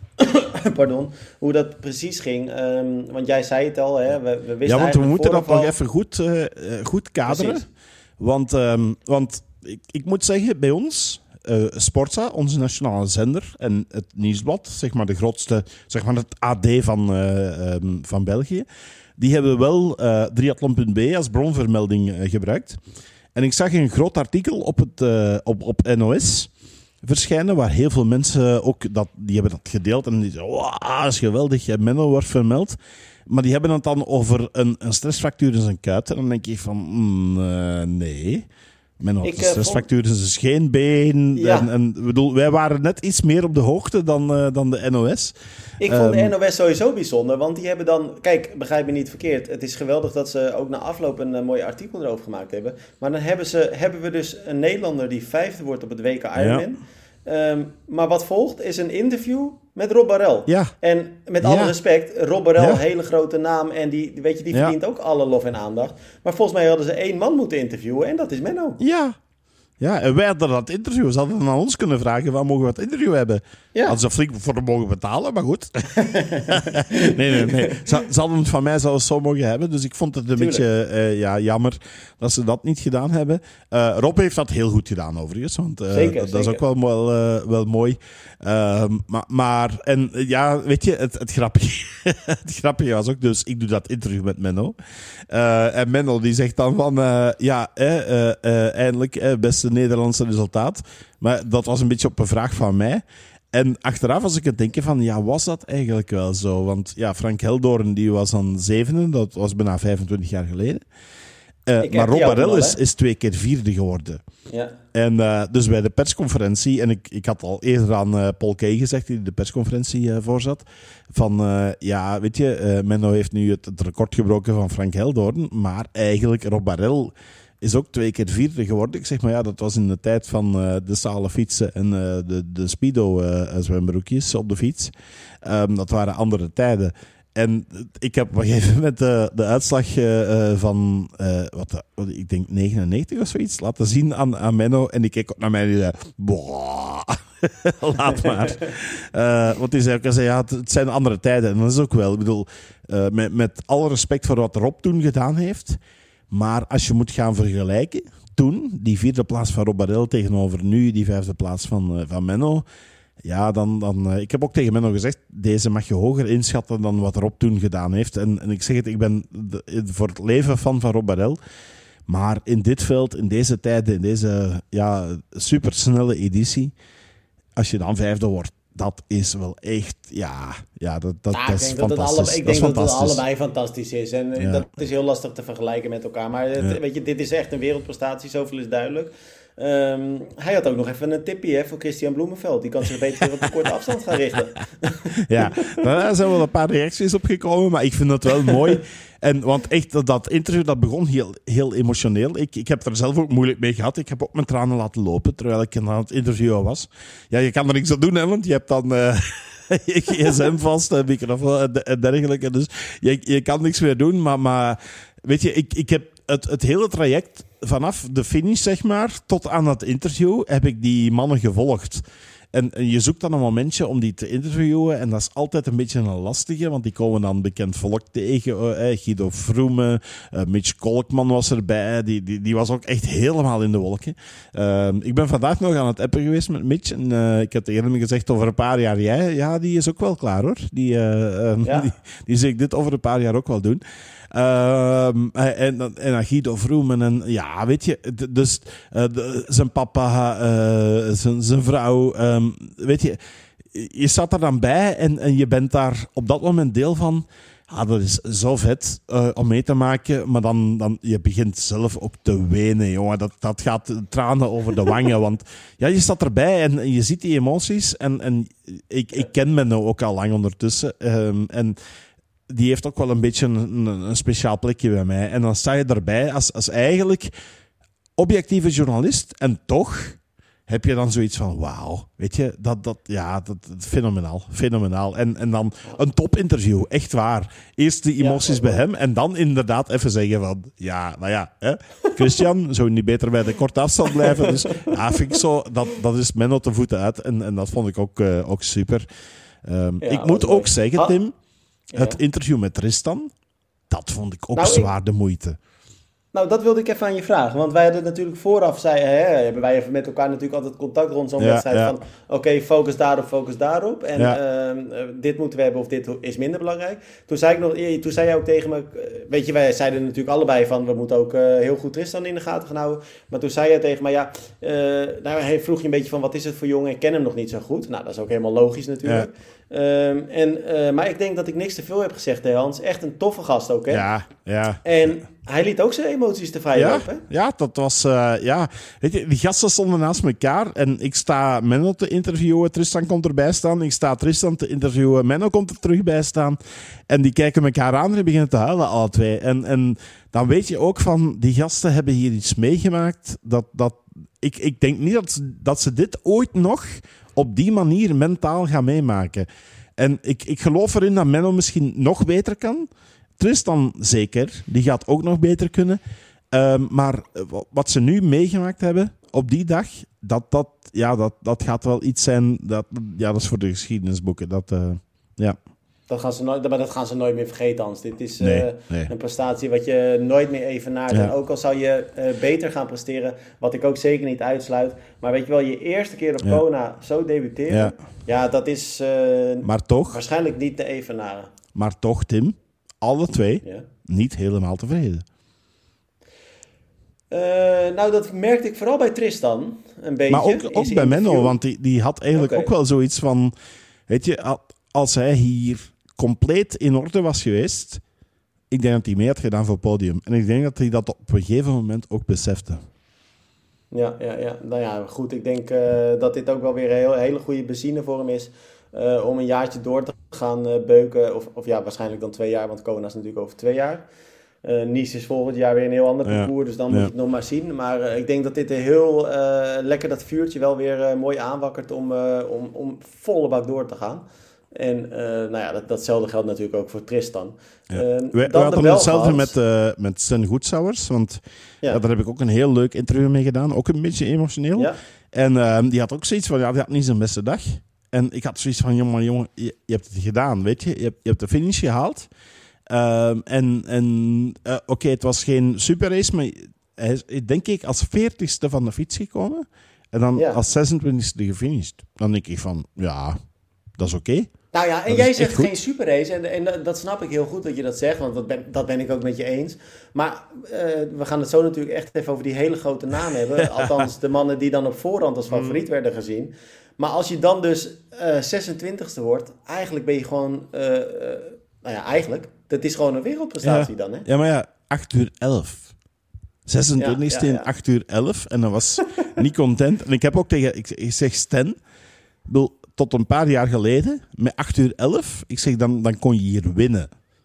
Pardon, hoe dat precies ging. Um, want jij zei het al, hè. We, we wisten ja, want we moeten dat voorval... nog even goed, uh, goed kaderen. Precies. Want, um, want ik, ik moet zeggen, bij ons... Uh, Sportza, onze nationale zender, en het Nieuwsblad, zeg maar de grootste, zeg maar het A D van, uh, um, van België, die hebben wel uh, triathlon punt b e als bronvermelding uh, gebruikt. En ik zag een groot artikel op, het, uh, op, op N O S verschijnen, waar heel veel mensen ook, dat, die hebben dat gedeeld en die zeiden, wow, dat is geweldig, Menno wordt vermeld. Maar die hebben het dan over een, een stressfractuur in zijn kuit. En dan denk ik van, mm, uh, nee... Menno had Ik, de eh, stressfractuur in zijn scheenbeen. Ja. En, en, ik bedoel, wij waren net iets meer op de hoogte dan, uh, dan de N O S. Ik vond de Ehm, N O S sowieso bijzonder, want die hebben dan... Kijk, begrijp me niet verkeerd. Het is geweldig dat ze ook na afloop een uh, mooi artikel erover gemaakt hebben. Maar dan hebben, ze, hebben we dus een Nederlander die vijfde wordt op het W K Ironman. Ja. Um, maar wat volgt is een interview met Rob Barel. Ja. En met alle Ja. respect, Rob Barel, Ja. hele grote naam. En die, weet je, die Ja. verdient ook alle lof en aandacht. Maar volgens mij hadden ze één man moeten interviewen en dat is Menno. Ja. Ja, en wij hadden dat interview. Ze hadden dan aan ons kunnen vragen, waar mogen we het interview hebben? Ja. Hadden ze flink voor hem mogen betalen, maar goed. nee, nee, nee. Ze, ze hadden het van mij zelfs zo mogen hebben. Dus ik vond het een Tuurlijk. beetje uh, ja, jammer dat ze dat niet gedaan hebben. Uh, Rob heeft dat heel goed gedaan, overigens. Want uh, Zeker, dat zeker. is ook wel, wel, uh, wel mooi. Uh, maar, maar, en uh, ja, weet je, het, het, grappige, het grappige was ook, dus ik doe dat interview met Menno. Uh, en Menno die zegt dan van, uh, ja, eh, uh, uh, eindelijk, eh, beste Nederlandse resultaat. Maar dat was een beetje op een vraag van mij. En achteraf was ik het denken van, ja, was dat eigenlijk wel zo? Want ja, Frank Heldoorn, die was dan zevende, dat was bijna vijfentwintig jaar geleden. Uh, Ik maar heb Rob die ook Barel nog, is, hè? is twee keer vierde geworden. Ja. En uh, dus bij de persconferentie, en ik, ik had al eerder aan uh, Paul Kay gezegd, die de persconferentie uh, voorzat, van uh, ja, weet je, uh, Menno heeft nu het, het record gebroken van Frank Heldoorn, maar eigenlijk Rob Barel is ook twee keer vierde geworden. Ik zeg maar ja, dat was in de tijd van uh, de stalen fietsen en uh, de, de speedo uh, zwembroekjes op de fiets. Um, dat waren andere tijden. En ik heb op een gegeven moment de, de uitslag uh, van, uh, wat, wat, ik denk negenennegentig of zoiets, laten zien aan, aan Menno. En die keek ook naar mij en die zei, boah, laat maar. Uh, want die zei ook, zei, ja, het, het zijn andere tijden. En dat is ook wel, ik bedoel, uh, met, met alle respect voor wat Rob toen gedaan heeft. Maar als je moet gaan vergelijken, toen, die vierde plaats van Rob Barel tegenover nu, die vijfde plaats van, uh, van Menno. Ja, dan, dan, uh, ik heb ook tegen Menno gezegd, deze mag je hoger inschatten dan wat Rob toen gedaan heeft. En, en ik zeg het, ik ben de, voor het leven fan van Rob Barel. Maar in dit veld, in deze tijden, in deze ja, supersnelle editie, als je dan vijfde wordt, dat is wel echt, ja, ja dat, dat, Nou, dat ik is denk dat het fantastisch. alle, ik dat is denk dat het fantastisch. allebei fantastisch is. En Ja. dat is heel lastig te vergelijken met elkaar. Maar het, Ja. weet je, dit is echt een wereldprestatie, zoveel is duidelijk. Um, hij had ook nog even een tipje hè, voor Christian Bloemenveld. Die kan zich beter weer op de korte afstand gaan richten. Ja, daar zijn wel een paar reacties op gekomen, maar ik vind het wel mooi. En, want echt, dat, dat interview dat begon heel, heel emotioneel. Ik, ik heb er zelf ook moeilijk mee gehad. Ik heb ook mijn tranen laten lopen, terwijl ik aan het interviewen was. Ja, je kan er niks aan doen, hè, want je hebt dan uh, je gsm vast, een microfoon en dergelijke. Dus je, je kan niks meer doen, maar, maar weet je, ik, ik heb het, het hele traject vanaf de finish, zeg maar, tot aan het interview, heb ik die mannen gevolgd. En, en je zoekt dan een momentje om die te interviewen. En dat is altijd een beetje een lastige, want die komen dan bekend volk tegen. Uh, Guido Vroemen, uh, Mitch Kolkman was erbij. Die, die, die was ook echt helemaal in de wolken. Uh, ik ben vandaag nog aan het appen geweest met Mitch. En uh, ik heb tegen hem gezegd, over een paar jaar jij. Ja, die is ook wel klaar hoor. Die, uh, um, Ja. die, die zie ik dit over een paar jaar ook wel doen. Uh, en, en aan Guido Vroemen en ja, weet je, d- dus uh, de, zijn papa, uh, zijn, zijn vrouw, um, weet je, je staat er dan bij en, en je bent daar op dat moment deel van. Ah, dat is zo vet uh, om mee te maken, maar dan, dan je begint zelf ook te wenen, jongen. Dat, dat gaat tranen over de wangen, want ja, je staat erbij en, en je ziet die emoties en, en ik, ik ken Menno ook al lang ondertussen um, en die heeft ook wel een beetje een, een speciaal plekje bij mij. En dan sta je erbij als, als eigenlijk objectieve journalist. En toch heb je dan zoiets van, wauw. Weet je, dat, dat, ja, dat, dat fenomenaal. Fenomenaal. En, en dan een topinterview, echt waar. Eerst die emoties Ja, bij hem en dan inderdaad even zeggen van, ja, nou ja, hè, Christian, zou je niet beter bij de korte afstand blijven? Dus ja, vind ik zo, dat, dat is Menno te voeten uit. En, en dat vond ik ook, uh, ook super. Um, Ja, ik moet mooi. ook zeggen, Tim, het Ja. interview met Tristan, dat vond ik ook Nou, ik- zwaar de moeite. Nou, dat wilde ik even aan je vragen. Want wij hadden natuurlijk vooraf, zei, hè, hebben wij even met elkaar natuurlijk altijd contact rond zo'n Ja, wedstrijd. ja. Van, oké, okay, focus daarop, focus daarop. En Ja. uh, dit moeten we hebben of dit is minder belangrijk. Toen zei, ik nog, toen zei jij ook tegen me, weet je, wij zeiden natuurlijk allebei van, we moeten ook uh, heel goed Tristan in de gaten gaan houden. Maar toen zei jij tegen me, ja, uh, nou, hij vroeg je een beetje van, wat is het voor jongen? Ik ken hem nog niet zo goed. Nou, dat is ook helemaal logisch natuurlijk. Um, en, uh, maar ik denk dat ik niks te veel heb gezegd, hè, Hans. Echt een toffe gast ook, hè? Ja, ja. En hij liet ook zijn emoties te vrij ja, lopen. Ja, dat was... Uh, ja. Weet je, die gasten stonden naast elkaar en ik sta Menno te interviewen, Tristan komt erbij staan. Ik sta Tristan te interviewen, Menno komt er terug bij staan. En die kijken elkaar aan en die beginnen te huilen, alle twee. En, en dan weet je ook van, die gasten hebben hier iets meegemaakt. Dat, dat, ik, ik denk niet dat ze, dat ze dit ooit nog op die manier mentaal gaan meemaken. En ik, ik geloof erin dat Menno misschien nog beter kan. Tristan zeker, die gaat ook nog beter kunnen. Um, maar wat ze nu meegemaakt hebben op die dag, dat, dat, ja, dat, dat gaat wel iets zijn. Dat, ja, dat is voor de geschiedenisboeken. Dat, uh, ja. Dat gaan ze nooit, maar dat gaan ze nooit meer vergeten, Hans. Dit is uh, nee, nee. een prestatie wat je nooit meer evenaart. Ja. En ook al zou je uh, beter gaan presteren, wat ik ook zeker niet uitsluit. Maar weet je wel, je eerste keer op ja. Kona zo debuteren, ja, ja dat is uh, maar toch, waarschijnlijk niet te evenaren. Maar toch, Tim, alle twee ja. niet helemaal tevreden. Uh, nou, dat merkte ik vooral bij Tristan een beetje. Maar ook, ook bij Menno, want die, die had eigenlijk okay. ook wel zoiets van... Weet je, als hij hier compleet in orde was geweest, ik denk dat hij mee had gedaan voor het podium. En ik denk dat hij dat op een gegeven moment ook besefte. Ja, ja, ja. Nou ja, goed. Ik denk uh, dat dit ook wel weer een heel, hele goede benzine voor hem is. Uh, om een jaartje door te gaan uh, beuken. Of, of ja, waarschijnlijk dan twee jaar, want Kona is natuurlijk over twee jaar. Uh, Nice is volgend jaar weer een heel ander parcours, ja. dus dan moet ja. je het nog maar zien. Maar uh, ik denk dat dit een heel uh, lekker dat vuurtje wel weer uh, mooi aanwakkert om, uh, om, om volle bak door te gaan. En uh, nou ja, dat, datzelfde geldt natuurlijk ook voor Tristan. Ja. Uh, we we hadden hetzelfde met, uh, met Sven Goedsauers, want ja. Ja, daar heb ik ook een heel leuk interview mee gedaan. Ook een beetje emotioneel. Ja. En uh, die had ook zoiets van, ja, die had niet zijn beste dag. En ik had zoiets van, jongen, jongen, je, je hebt het gedaan, weet je. Je hebt, je hebt de finish gehaald. Uh, en en uh, oké, okay, het was geen superrace, maar hij is, denk ik, als veertigste van de fiets gekomen. En dan ja. als zesentwintigste gefinished. Dan denk ik van, ja, dat is oké. Okay. Nou ja, en dat jij zegt geen superrace. En, en dat snap ik heel goed dat je dat zegt, want dat ben, dat ben ik ook met je eens. Maar uh, we gaan het zo natuurlijk echt even over die hele grote namen hebben. Althans, de mannen die dan op voorhand als favoriet werden gezien. Maar als je dan dus uh, zesentwintigste wordt, eigenlijk ben je gewoon... Uh, uh, nou ja, eigenlijk... Dat is gewoon een wereldprestatie ja, dan, hè? Ja, maar ja, acht uur elf. zesentwintigste ja, ja, ja. in acht uur elf. En dat was niet content. En ik heb ook tegen... Ik, ik zeg Sten... Bedoel, tot een paar jaar geleden, met acht uur elf... Ik zeg, dan, dan kon je hier winnen.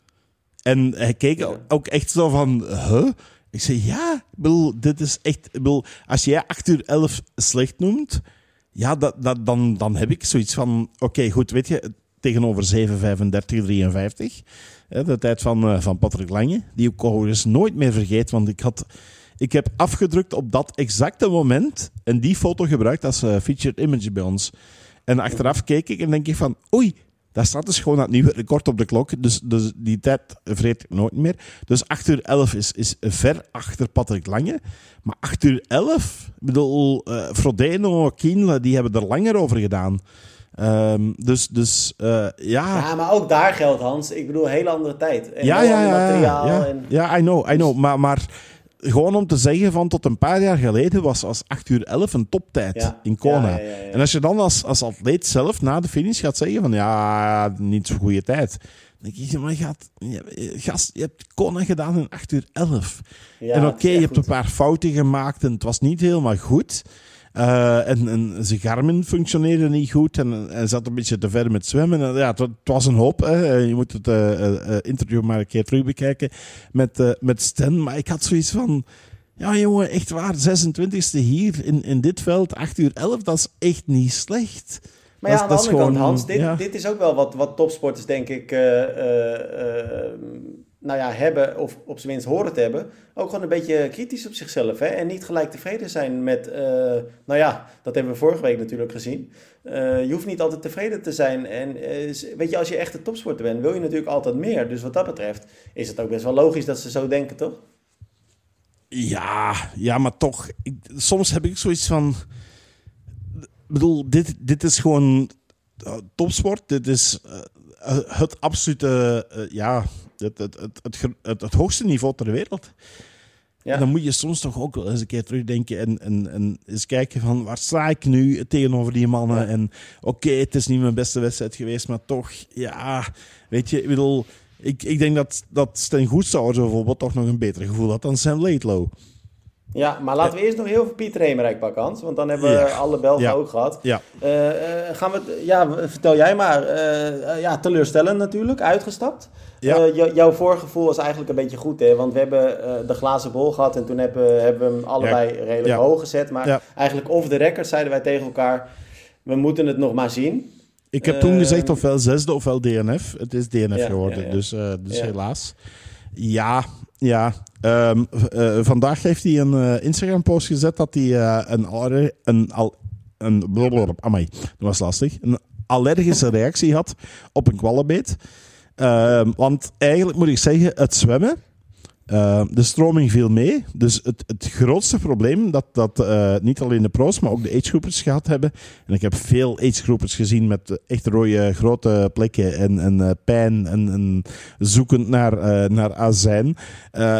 En hij keek ja. ook echt zo van... Huh? Ik zeg, ja, bedoel, dit is echt... Bedoel, als jij acht uur elf slecht noemt... Ja, dat, dat, dan, dan heb ik zoiets van... Oké, okay, goed, weet je... Tegenover zeven vijfendertig drieënvijftig... De tijd van, uh, van Patrick Lange, die ik overigens nooit meer vergeet, want ik, had, ik heb afgedrukt op dat exacte moment en die foto gebruikt als uh, featured image bij ons. En achteraf keek ik en denk ik van, oei, daar staat dus gewoon dat nieuwe record op de klok, dus, dus die tijd vergeet ik nooit meer. Dus acht uur elf is, is ver achter Patrick Lange, maar acht uur elf, ik bedoel, uh, Frodeno, Kienle, die hebben er langer over gedaan. Um, dus, dus uh, ja... Ja, maar ook daar geldt, Hans. Ik bedoel, een hele andere tijd. En ja, heel ja, ander ja, materiaal. ja, en... ja, I know, I know. Maar, maar gewoon om te zeggen van tot een paar jaar geleden was als acht uur elf een toptijd ja. in Kona. Ja, ja, ja, ja. En als je dan als, als atleet zelf na de finish gaat zeggen van ja, niet zo'n goede tijd. Dan denk je, maar je gaat, gast, je hebt Kona gedaan in acht uur elf. Ja, en oké, okay, je hebt een paar fouten gemaakt en het was niet helemaal goed. Uh, en, en zijn Garmin functioneerde niet goed en hij zat een beetje te ver met zwemmen. En, ja, het, het was een hoop. Hè. Je moet het uh, uh, interview maar een keer terug bekijken met, uh, met Sten. Maar ik had zoiets van, ja jongen, echt waar, zesentwintigste hier in, in dit veld, acht uur elf, dat is echt niet slecht. Maar ja, aan de andere gewoon, kant, Hans, dit, ja. dit is ook wel wat, wat topsporters denk ik... Uh, uh, uh, nou ja, hebben, of op zijn minst horen te hebben, ook gewoon een beetje kritisch op zichzelf. Hè? En niet gelijk tevreden zijn met, uh, nou ja, dat hebben we vorige week natuurlijk gezien. Uh, je hoeft niet altijd tevreden te zijn. En uh, weet je, als je echt een topsporter bent, wil je natuurlijk altijd meer. Dus wat dat betreft is het ook best wel logisch dat ze zo denken, toch? Ja, ja, maar toch, ik, soms heb ik zoiets van, ik bedoel, dit, dit is gewoon uh, topsport. Dit is uh, het absolute, uh, ja... Het, het, het, het, het, het hoogste niveau ter wereld. Ja. En dan moet je soms toch ook wel eens een keer terugdenken en, en, en eens kijken van waar sta ik nu tegenover die mannen. Ja. En oké, okay, het is niet mijn beste wedstrijd geweest, maar toch, ja, weet je, ik bedoel, ik, ik denk dat, dat Sten Goedstouwers bijvoorbeeld toch nog een beter gevoel had dan Sam Laidlow. Ja, maar laten we eerst nog heel veel Pieter Hemerijk pakken, Hans. Want dan hebben we ja. alle Belgen ja. ook gehad. Ja. Uh, uh, gaan we, ja, vertel jij maar. Uh, uh, ja, teleurstellend natuurlijk, uitgestapt. Ja. Uh, j- jouw voorgevoel was eigenlijk een beetje goed, hè? Want we hebben uh, de glazen bol gehad en toen hebben, hebben we hem allebei ja. redelijk ja. hoog gezet. Maar ja. eigenlijk off the record zeiden wij tegen elkaar, we moeten het nog maar zien. Ik heb uh, toen gezegd ofwel zesde ofwel D N F. Het is D N F ja, geworden, ja, ja. dus, uh, dus ja. helaas. Ja, ja. Um, uh, vandaag heeft hij een uh, Instagram-post gezet dat hij uh, een, aller, een, al, een, blablabla, amai, dat was lastig, een allergische reactie had op een kwallenbeet. Uh, want eigenlijk moet ik zeggen, het zwemmen, uh, de stroming viel mee. Dus het, het grootste probleem dat, dat uh, niet alleen de pro's, maar ook de agegroepers gehad hebben. En ik heb veel agegroepers gezien met echt rode grote plekken en, en uh, pijn en, en zoekend naar, uh, naar azijn. Uh,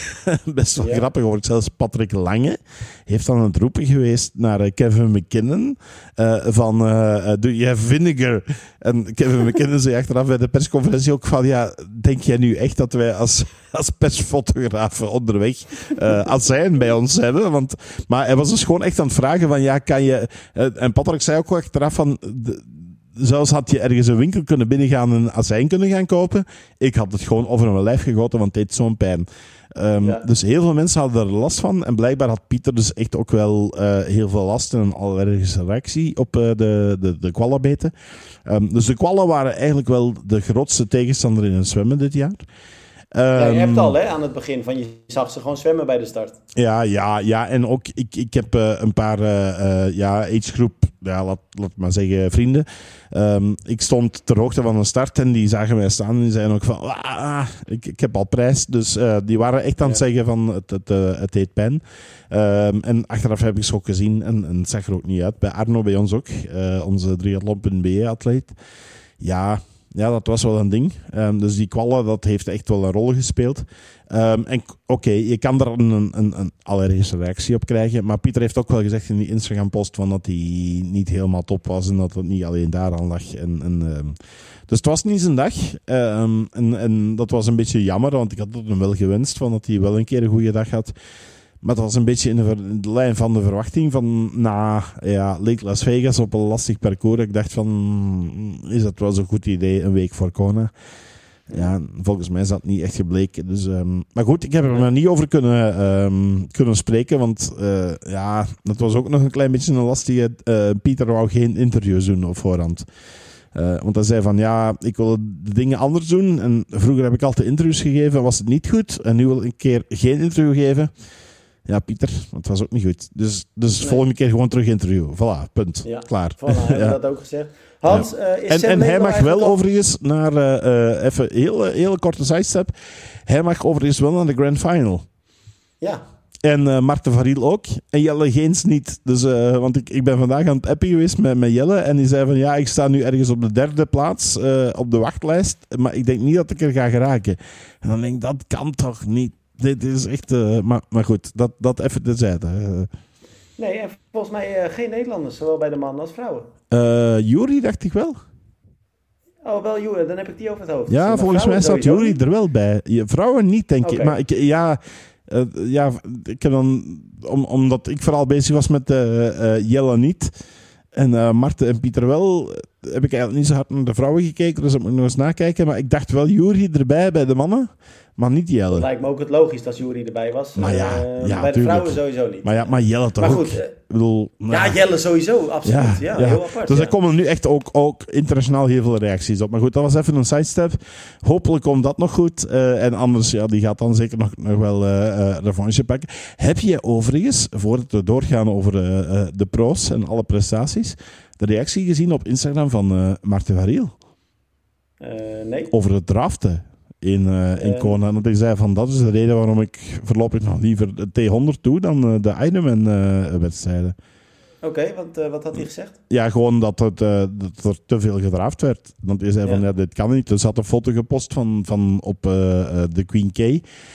best wel ja. grappig hoor. Zelfs Patrick Lange heeft dan aan het roepen geweest naar uh, Kevin McKinnon uh, van uh, do you have vinegar? En Kevin McKinnon zei achteraf bij de persconferentie ook van ja, denk jij nu echt dat wij als, als persfotografen onderweg uh, azijn bij ons hebben? Want, maar hij was dus gewoon echt aan het vragen van ja, kan je... Uh, en Patrick zei ook achteraf van... De, zelfs had je ergens een winkel kunnen binnengaan en azijn kunnen gaan kopen. Ik had het gewoon over mijn lijf gegoten, want het deed zo'n pijn. Um, ja. Dus heel veel mensen hadden er last van. En blijkbaar had Pieter dus echt ook wel uh, heel veel last en een allergische reactie op uh, de, de, de kwallenbeten. Um, dus de kwallen waren eigenlijk wel de grootste tegenstander in het zwemmen dit jaar. Um, ja, je hebt al hè, aan het begin van je zag ze gewoon zwemmen bij de start. Ja, ja, ja. En ook ik, ik heb uh, een paar uh, uh, ja, agegroep, ja, laat, laat maar zeggen, vrienden. Um, ik stond ter hoogte van een start en die zagen mij staan en die zeiden ook van ah, ik, ik heb al prijs. Dus uh, die waren echt aan het ja. zeggen van het, het, uh, het deed pijn. Um, en achteraf heb ik ze ook gezien en, en het zag er ook niet uit. Bij Arno, bij ons ook, uh, onze triathlon punt b e atleet. Ja... Ja, dat was wel een ding. Um, dus die kwallen, dat heeft echt wel een rol gespeeld. Um, en oké, okay, je kan er een, een, een allergische reactie op krijgen. Maar Pieter heeft ook wel gezegd in die Instagram-post van dat hij niet helemaal top was en dat het niet alleen daaraan lag. En, en, um, dus het was niet zijn dag. Um, en, en dat was een beetje jammer, want ik had het hem wel gewenst van dat hij wel een keer een goede dag had. Maar dat was een beetje in de, ver, in de lijn van de verwachting van na ja, Lake Las Vegas op een lastig parcours. Ik dacht van, is dat wel zo'n goed idee een week voor Kona? Ja, volgens mij is dat niet echt gebleken. Dus, um, maar goed, ik heb er maar niet over kunnen, um, kunnen spreken, want uh, ja, dat was ook nog een klein beetje een lastige... Uh, Pieter wou geen interviews doen op voorhand. Uh, want hij zei van, ja, ik wil de dingen anders doen. En vroeger heb ik altijd interviews gegeven, was het niet goed. En nu wil ik een keer geen interview geven. Ja, Pieter, het was ook niet goed. Dus, dus nee. volgende keer gewoon terug interview. Voilà, punt. Ja, klaar. Voilà, hebben we ja. dat ook gezegd. Hans, ja. uh, is En, en hij mag wel overigens naar, uh, uh, even heel hele korte sidestep. Hij mag overigens wel naar de Grand Final. Ja. En uh, Marten Variel ook. En Jelle Geens niet. Dus, uh, want ik, ik ben vandaag aan het appen geweest met, met Jelle. En die zei van, ja, ik sta nu ergens op de derde plaats uh, op de wachtlijst. Maar ik denk niet dat ik er ga geraken. En dan denk ik, dat kan toch niet? Dit is echt... Uh, maar, maar goed, dat, dat even terzijde. Uh. Nee, en volgens mij uh, geen Nederlanders, zowel bij de mannen als vrouwen. Uh, Jury dacht ik wel. Oh, wel Jury, dan heb ik die over het hoofd. Ja, dus volgens mij staat Jury er wel bij. Vrouwen niet, denk okay. ik. Maar ik, ja... Uh, ja, ik heb dan... Om, omdat ik vooral bezig was met uh, uh, Jelle niet... En uh, Marten en Pieter wel... heb ik eigenlijk niet zo hard naar de vrouwen gekeken. Dus dat moet ik nog eens nakijken. Maar ik dacht wel Jury erbij bij de mannen... Maar niet Jelle. Dat lijkt me ook het logisch dat Jury erbij was. Maar ja, uh, ja bij de tuurlijk. vrouwen sowieso niet. Maar ja, maar Jelle toch maar ook. goed, uh, ik bedoel, nou, ja, Jelle sowieso, absoluut. Ja, ja, ja. Heel apart. Dus ja. er komen nu echt ook, ook internationaal heel veel reacties op. Maar goed, dat was even een sidestep. Hopelijk komt dat nog goed. Uh, en anders, ja, die gaat dan zeker nog, nog wel uh, uh, revanche pakken. Heb je overigens, voordat we doorgaan over uh, uh, de pro's en alle prestaties, de reactie gezien op Instagram van uh, Marten Variel? Uh, nee. Over het draften. In, uh, in uh, Kona. Want ik zei van dat is de reden waarom ik voorlopig nog liever de T honderd doe dan uh, de Ironman uh, wedstrijden. Oké, okay, want uh, wat had hij gezegd? Ja, gewoon dat, het, uh, dat er te veel gedraafd werd. Want hij zei ja. van ja, dit kan niet. Dus had een foto gepost van, van op uh, uh, de Queen K.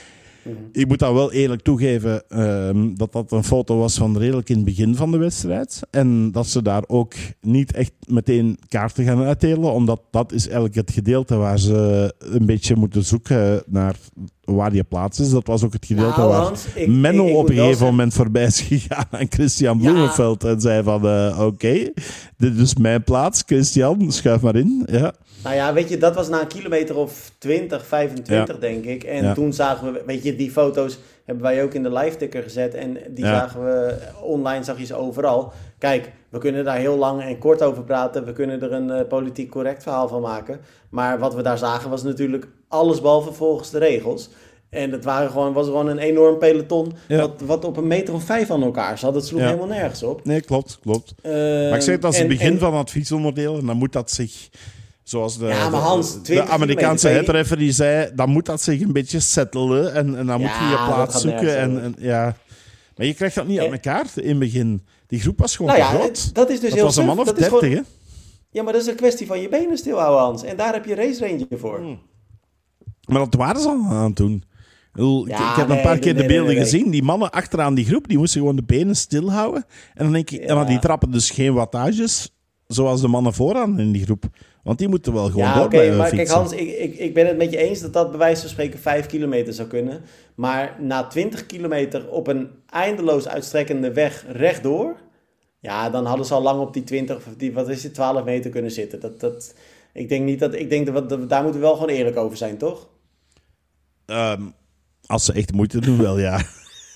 Mm-hmm. Ik moet dan wel eerlijk toegeven um, dat dat een foto was van redelijk in het begin van de wedstrijd. En dat ze daar ook niet echt meteen kaarten gaan uitdelen. Omdat dat is eigenlijk het gedeelte waar ze een beetje moeten zoeken naar waar je plaats is. Dat was ook het gedeelte nou, Hans, waar ik, Menno ik, ik op een gegeven moment voorbij is gegaan aan Christian Bloemenveld. Ja. En zei van, uh, oké, okay, dit is mijn plaats. Christian, schuif maar in. Ja. Nou ja, weet je, dat was na een kilometer of twintig, vijfentwintig, ja. denk ik. En ja. toen zagen we, weet je, die foto's hebben wij ook in de live-ticker gezet. En die ja. zagen we online, zag je ze overal. Kijk, we kunnen daar heel lang en kort over praten. We kunnen er een uh, politiek correct verhaal van maken. Maar wat we daar zagen was natuurlijk allesbehalve volgens de regels. En het waren gewoon, was gewoon een enorm peloton ja. wat, wat op een meter of vijf aan elkaar zat. Dat sloeg ja. helemaal nergens op. Nee, klopt, klopt. Uh, maar ik zeg het als het begin en, van het fietsonderdeel. En dan moet dat zich... Zoals de, ja, maar Hans, de, de Amerikaanse headreffer die zei, dan moet dat zich een beetje settelen en, en dan ja, moet je je plaats zoeken. En, en, ja. Maar je krijgt dat niet en, uit elkaar in het begin. Die groep was gewoon nou te ja, groot. Dat is dus dat heel was een man of dertig, gewoon, hè? Ja, maar dat is een kwestie van je benen stilhouden, Hans. En daar heb je race range voor. Hmm. Maar dat waren ze al aan het doen. Ik, ja, ik heb nee, een paar keer nee, de beelden nee, nee, gezien. Die mannen achteraan die groep, die moesten gewoon de benen stilhouden. En dan denk ik, ja. maar die trappen dus geen wattages zoals de mannen vooraan in die groep. Want die moeten wel gewoon ja, door okay, blijven maar fietsen. Kijk Hans, ik, ik, ik ben het met je eens dat dat bij wijze van spreken vijf kilometer zou kunnen. Maar na twintig kilometer op een eindeloos uitstrekkende weg rechtdoor... Ja, dan hadden ze al lang op die twintig of die, wat is het, twaalf meter kunnen zitten. Dat, dat, ik denk niet dat... Ik denk dat, dat daar moeten we wel gewoon eerlijk over zijn, toch? Um, als ze echt moeite doen, wel, ja.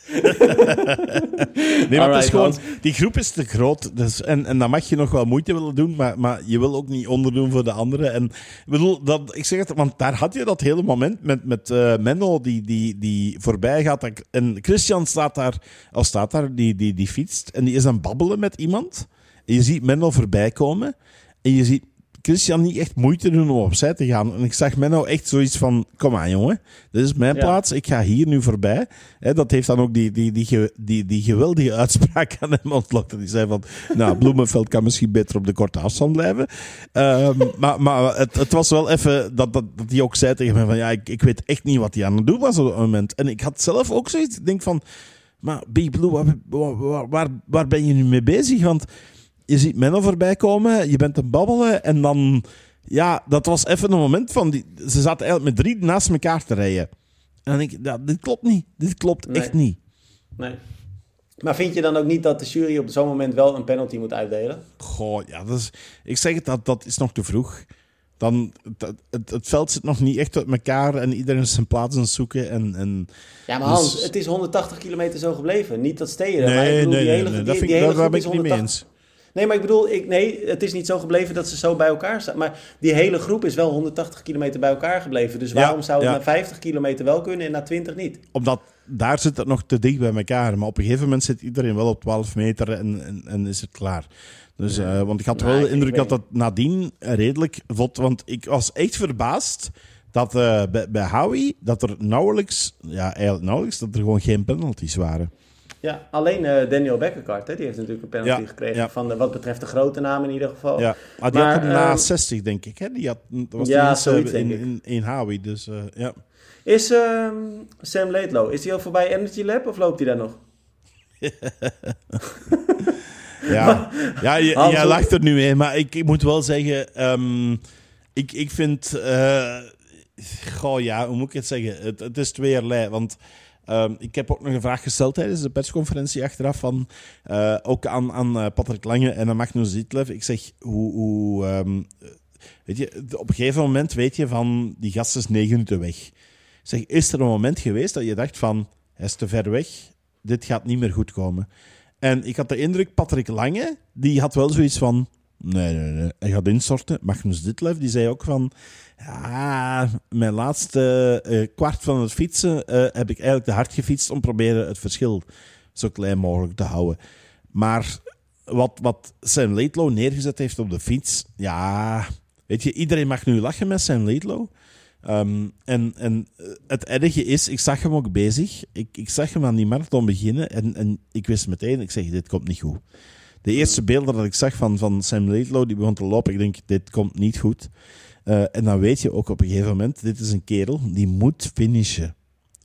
nee, maar het is gewoon, die groep is te groot. Dus, en, en dan mag je nog wel moeite willen doen, maar, maar je wil ook niet onderdoen voor de anderen. En, ik bedoel, dat, ik zeg het, want daar had je dat hele moment met, met uh, Menno die, die, die voorbij gaat. En Christian staat daar, al staat daar, die, die, die fietst. En die is aan het babbelen met iemand. En je ziet Menno voorbij komen. En je ziet Christian niet echt moeite doen om opzij te gaan. En ik zag Menno echt zoiets van, kom aan jongen, dit is mijn ja. plaats, ik ga hier nu voorbij. He, dat heeft dan ook die, die, die, die, die geweldige uitspraak aan hem ontlokt. Die zei van, nou, Bloemenveld kan misschien beter op de korte afstand blijven. Um, maar maar het, het was wel even dat, dat, dat hij ook zei tegen mij van, ja, ik, ik weet echt niet wat hij aan het doen was op dat moment. En ik had zelf ook zoiets, ik denk van, maar Big Blue, waar, waar, waar, waar ben je nu mee bezig? Want je ziet Menno voorbij komen, je bent aan het babbelen en dan... Ja, dat was even een moment van... Die, ze zaten eigenlijk met drie naast elkaar te rijden. En dan denk ik, ja, dit klopt niet. Dit klopt nee. echt niet. Nee. Maar vind je dan ook niet dat de jury op zo'n moment wel een penalty moet uitdelen? Goh, ja, dat is, ik zeg het, dat, dat is nog te vroeg. Dan, het, het, het veld zit nog niet echt uit elkaar en iedereen is zijn plaats aan het zoeken. En, en ja, maar Hans, dus... het is honderdtachtig kilometer zo gebleven. Niet dat steden. Nee, maar ik bedoel, nee, die nee, hele, nee. Die, dat vind die ik, hele daar ben ik niet mee eens. Nee, maar ik bedoel, ik, nee, het is niet zo gebleven dat ze zo bij elkaar staan. Maar die hele groep is wel honderdtachtig kilometer bij elkaar gebleven. Dus waarom ja, zou het ja. na vijftig kilometer wel kunnen en na twintig niet? Omdat daar zit het nog te dicht bij elkaar. Maar op een gegeven moment zit iedereen wel op twaalf meter en, en, en is het klaar. Dus, ja. uh, want ik had wel de indruk dat dat nadien redelijk vlot... Want ik was echt verbaasd dat uh, bij, bij Howie, dat er nauwelijks... Ja, eigenlijk nauwelijks, dat er gewoon geen penalties waren. Ja, alleen uh, Daniel Beckerkart, hè, die heeft natuurlijk een penalty ja, gekregen. Ja. Van de, wat betreft de grote naam in ieder geval. Ja, maar die maar, had hem na uh, zestig, denk ik. Hè? Die had, dat was ja, iets, zoiets, uh, in, in, in Howie. Dus, uh, ja. Is uh, Sam Laidlow, is hij al voorbij Energy Lab of loopt hij daar nog? ja, ja je, jij lacht er nu mee. Maar ik, ik moet wel zeggen... Um, ik, ik vind... Uh, goh, ja, hoe moet ik het zeggen? Het, het is tweeërlei, want... Um, ik heb ook nog een vraag gesteld tijdens de persconferentie achteraf van uh, ook aan, aan uh, Patrick Lange en aan Magnus Ditlev. Ik zeg, hoe, hoe um, weet je, op een gegeven moment weet je van die gast is negen minuten weg. Ik zeg, is er een moment geweest dat je dacht van, hij is te ver weg, dit gaat niet meer goed komen. En ik had de indruk, Patrick Lange, die had wel zoiets van, nee, nee, nee, hij gaat instorten. Magnus Ditlev, die zei ook van, ja, mijn laatste uh, kwart van het fietsen uh, heb ik eigenlijk te hard gefietst om proberen het verschil zo klein mogelijk te houden. Maar wat, wat Sam Laidlow neergezet heeft op de fiets, ja, weet je, iedereen mag nu lachen met Sam Laidlow. Um, en, en het erge is, ik zag hem ook bezig. Ik, ik zag hem aan die marathon beginnen en, en ik wist meteen, ik zeg, dit komt niet goed. De eerste beelden dat ik zag van, van Sam Laidlow, die begon te lopen, ik denk, dit komt niet goed. Uh, en dan weet je ook op een gegeven moment, dit is een kerel die moet finishen.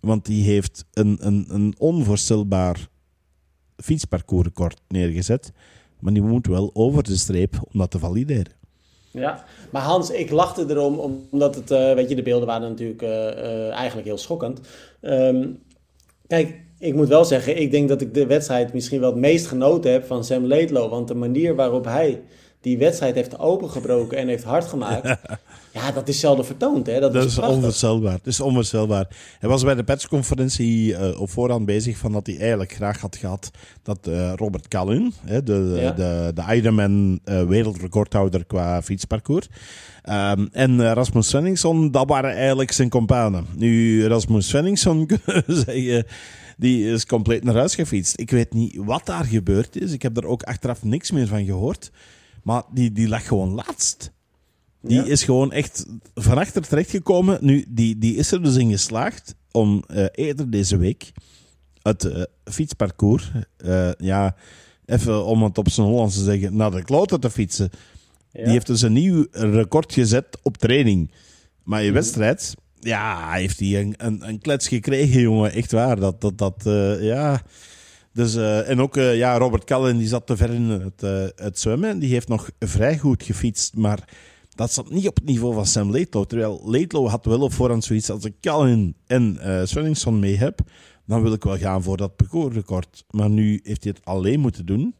Want die heeft een, een, een onvoorstelbaar fietsparcoursrecord neergezet. Maar die moet wel over de streep om dat te valideren. Ja, maar Hans, ik lachte erom, omdat het, uh, weet je, de beelden waren natuurlijk uh, uh, eigenlijk heel schokkend. Um, kijk, ik moet wel zeggen, ik denk dat ik de wedstrijd misschien wel het meest genoten heb van Sam Laidlow. Want de manier waarop hij die wedstrijd heeft opengebroken en heeft hard gemaakt, ja, dat is zelden vertoond. Hè? Dat, dat is, is onvoorstelbaar. Dat is onvoorstelbaar. Hij was bij de persconferentie uh, op voorhand bezig van dat hij eigenlijk graag had gehad dat uh, Robert Calhoun, hè, de, ja. de, de Ironman uh, wereldrecordhouder qua fietsparcours, um, en uh, Rasmus Svenningsson, dat waren eigenlijk zijn companen. Nu, Rasmus Svenningsson, zeggen, die is compleet naar huis gefietst. Ik weet niet wat daar gebeurd is. Ik heb er ook achteraf niks meer van gehoord. Maar die, die lag gewoon laatst. Die ja. is gewoon echt van achter terechtgekomen. Nu, die, die is er dus in geslaagd om uh, eerder deze week het uh, fietsparcours, uh, ja, even om het op zijn Hollands te zeggen, naar de kloten te fietsen. Ja. Die heeft dus een nieuw record gezet op training. Maar in mm-hmm. wedstrijd, ja, heeft hij een, een, een klets gekregen, jongen. Echt waar. Dat, dat, dat uh, ja... Dus, uh, en ook uh, ja, Robert Callen die zat te ver in het, uh, het zwemmen. Die heeft nog vrij goed gefietst, maar dat zat niet op het niveau van Sam Laidlow. Terwijl Laidlow had wel op voorhand zoiets, als ik Callen en uh, Svenningsson mee heb, dan wil ik wel gaan voor dat parcoursrecord. Maar nu heeft hij het alleen moeten doen.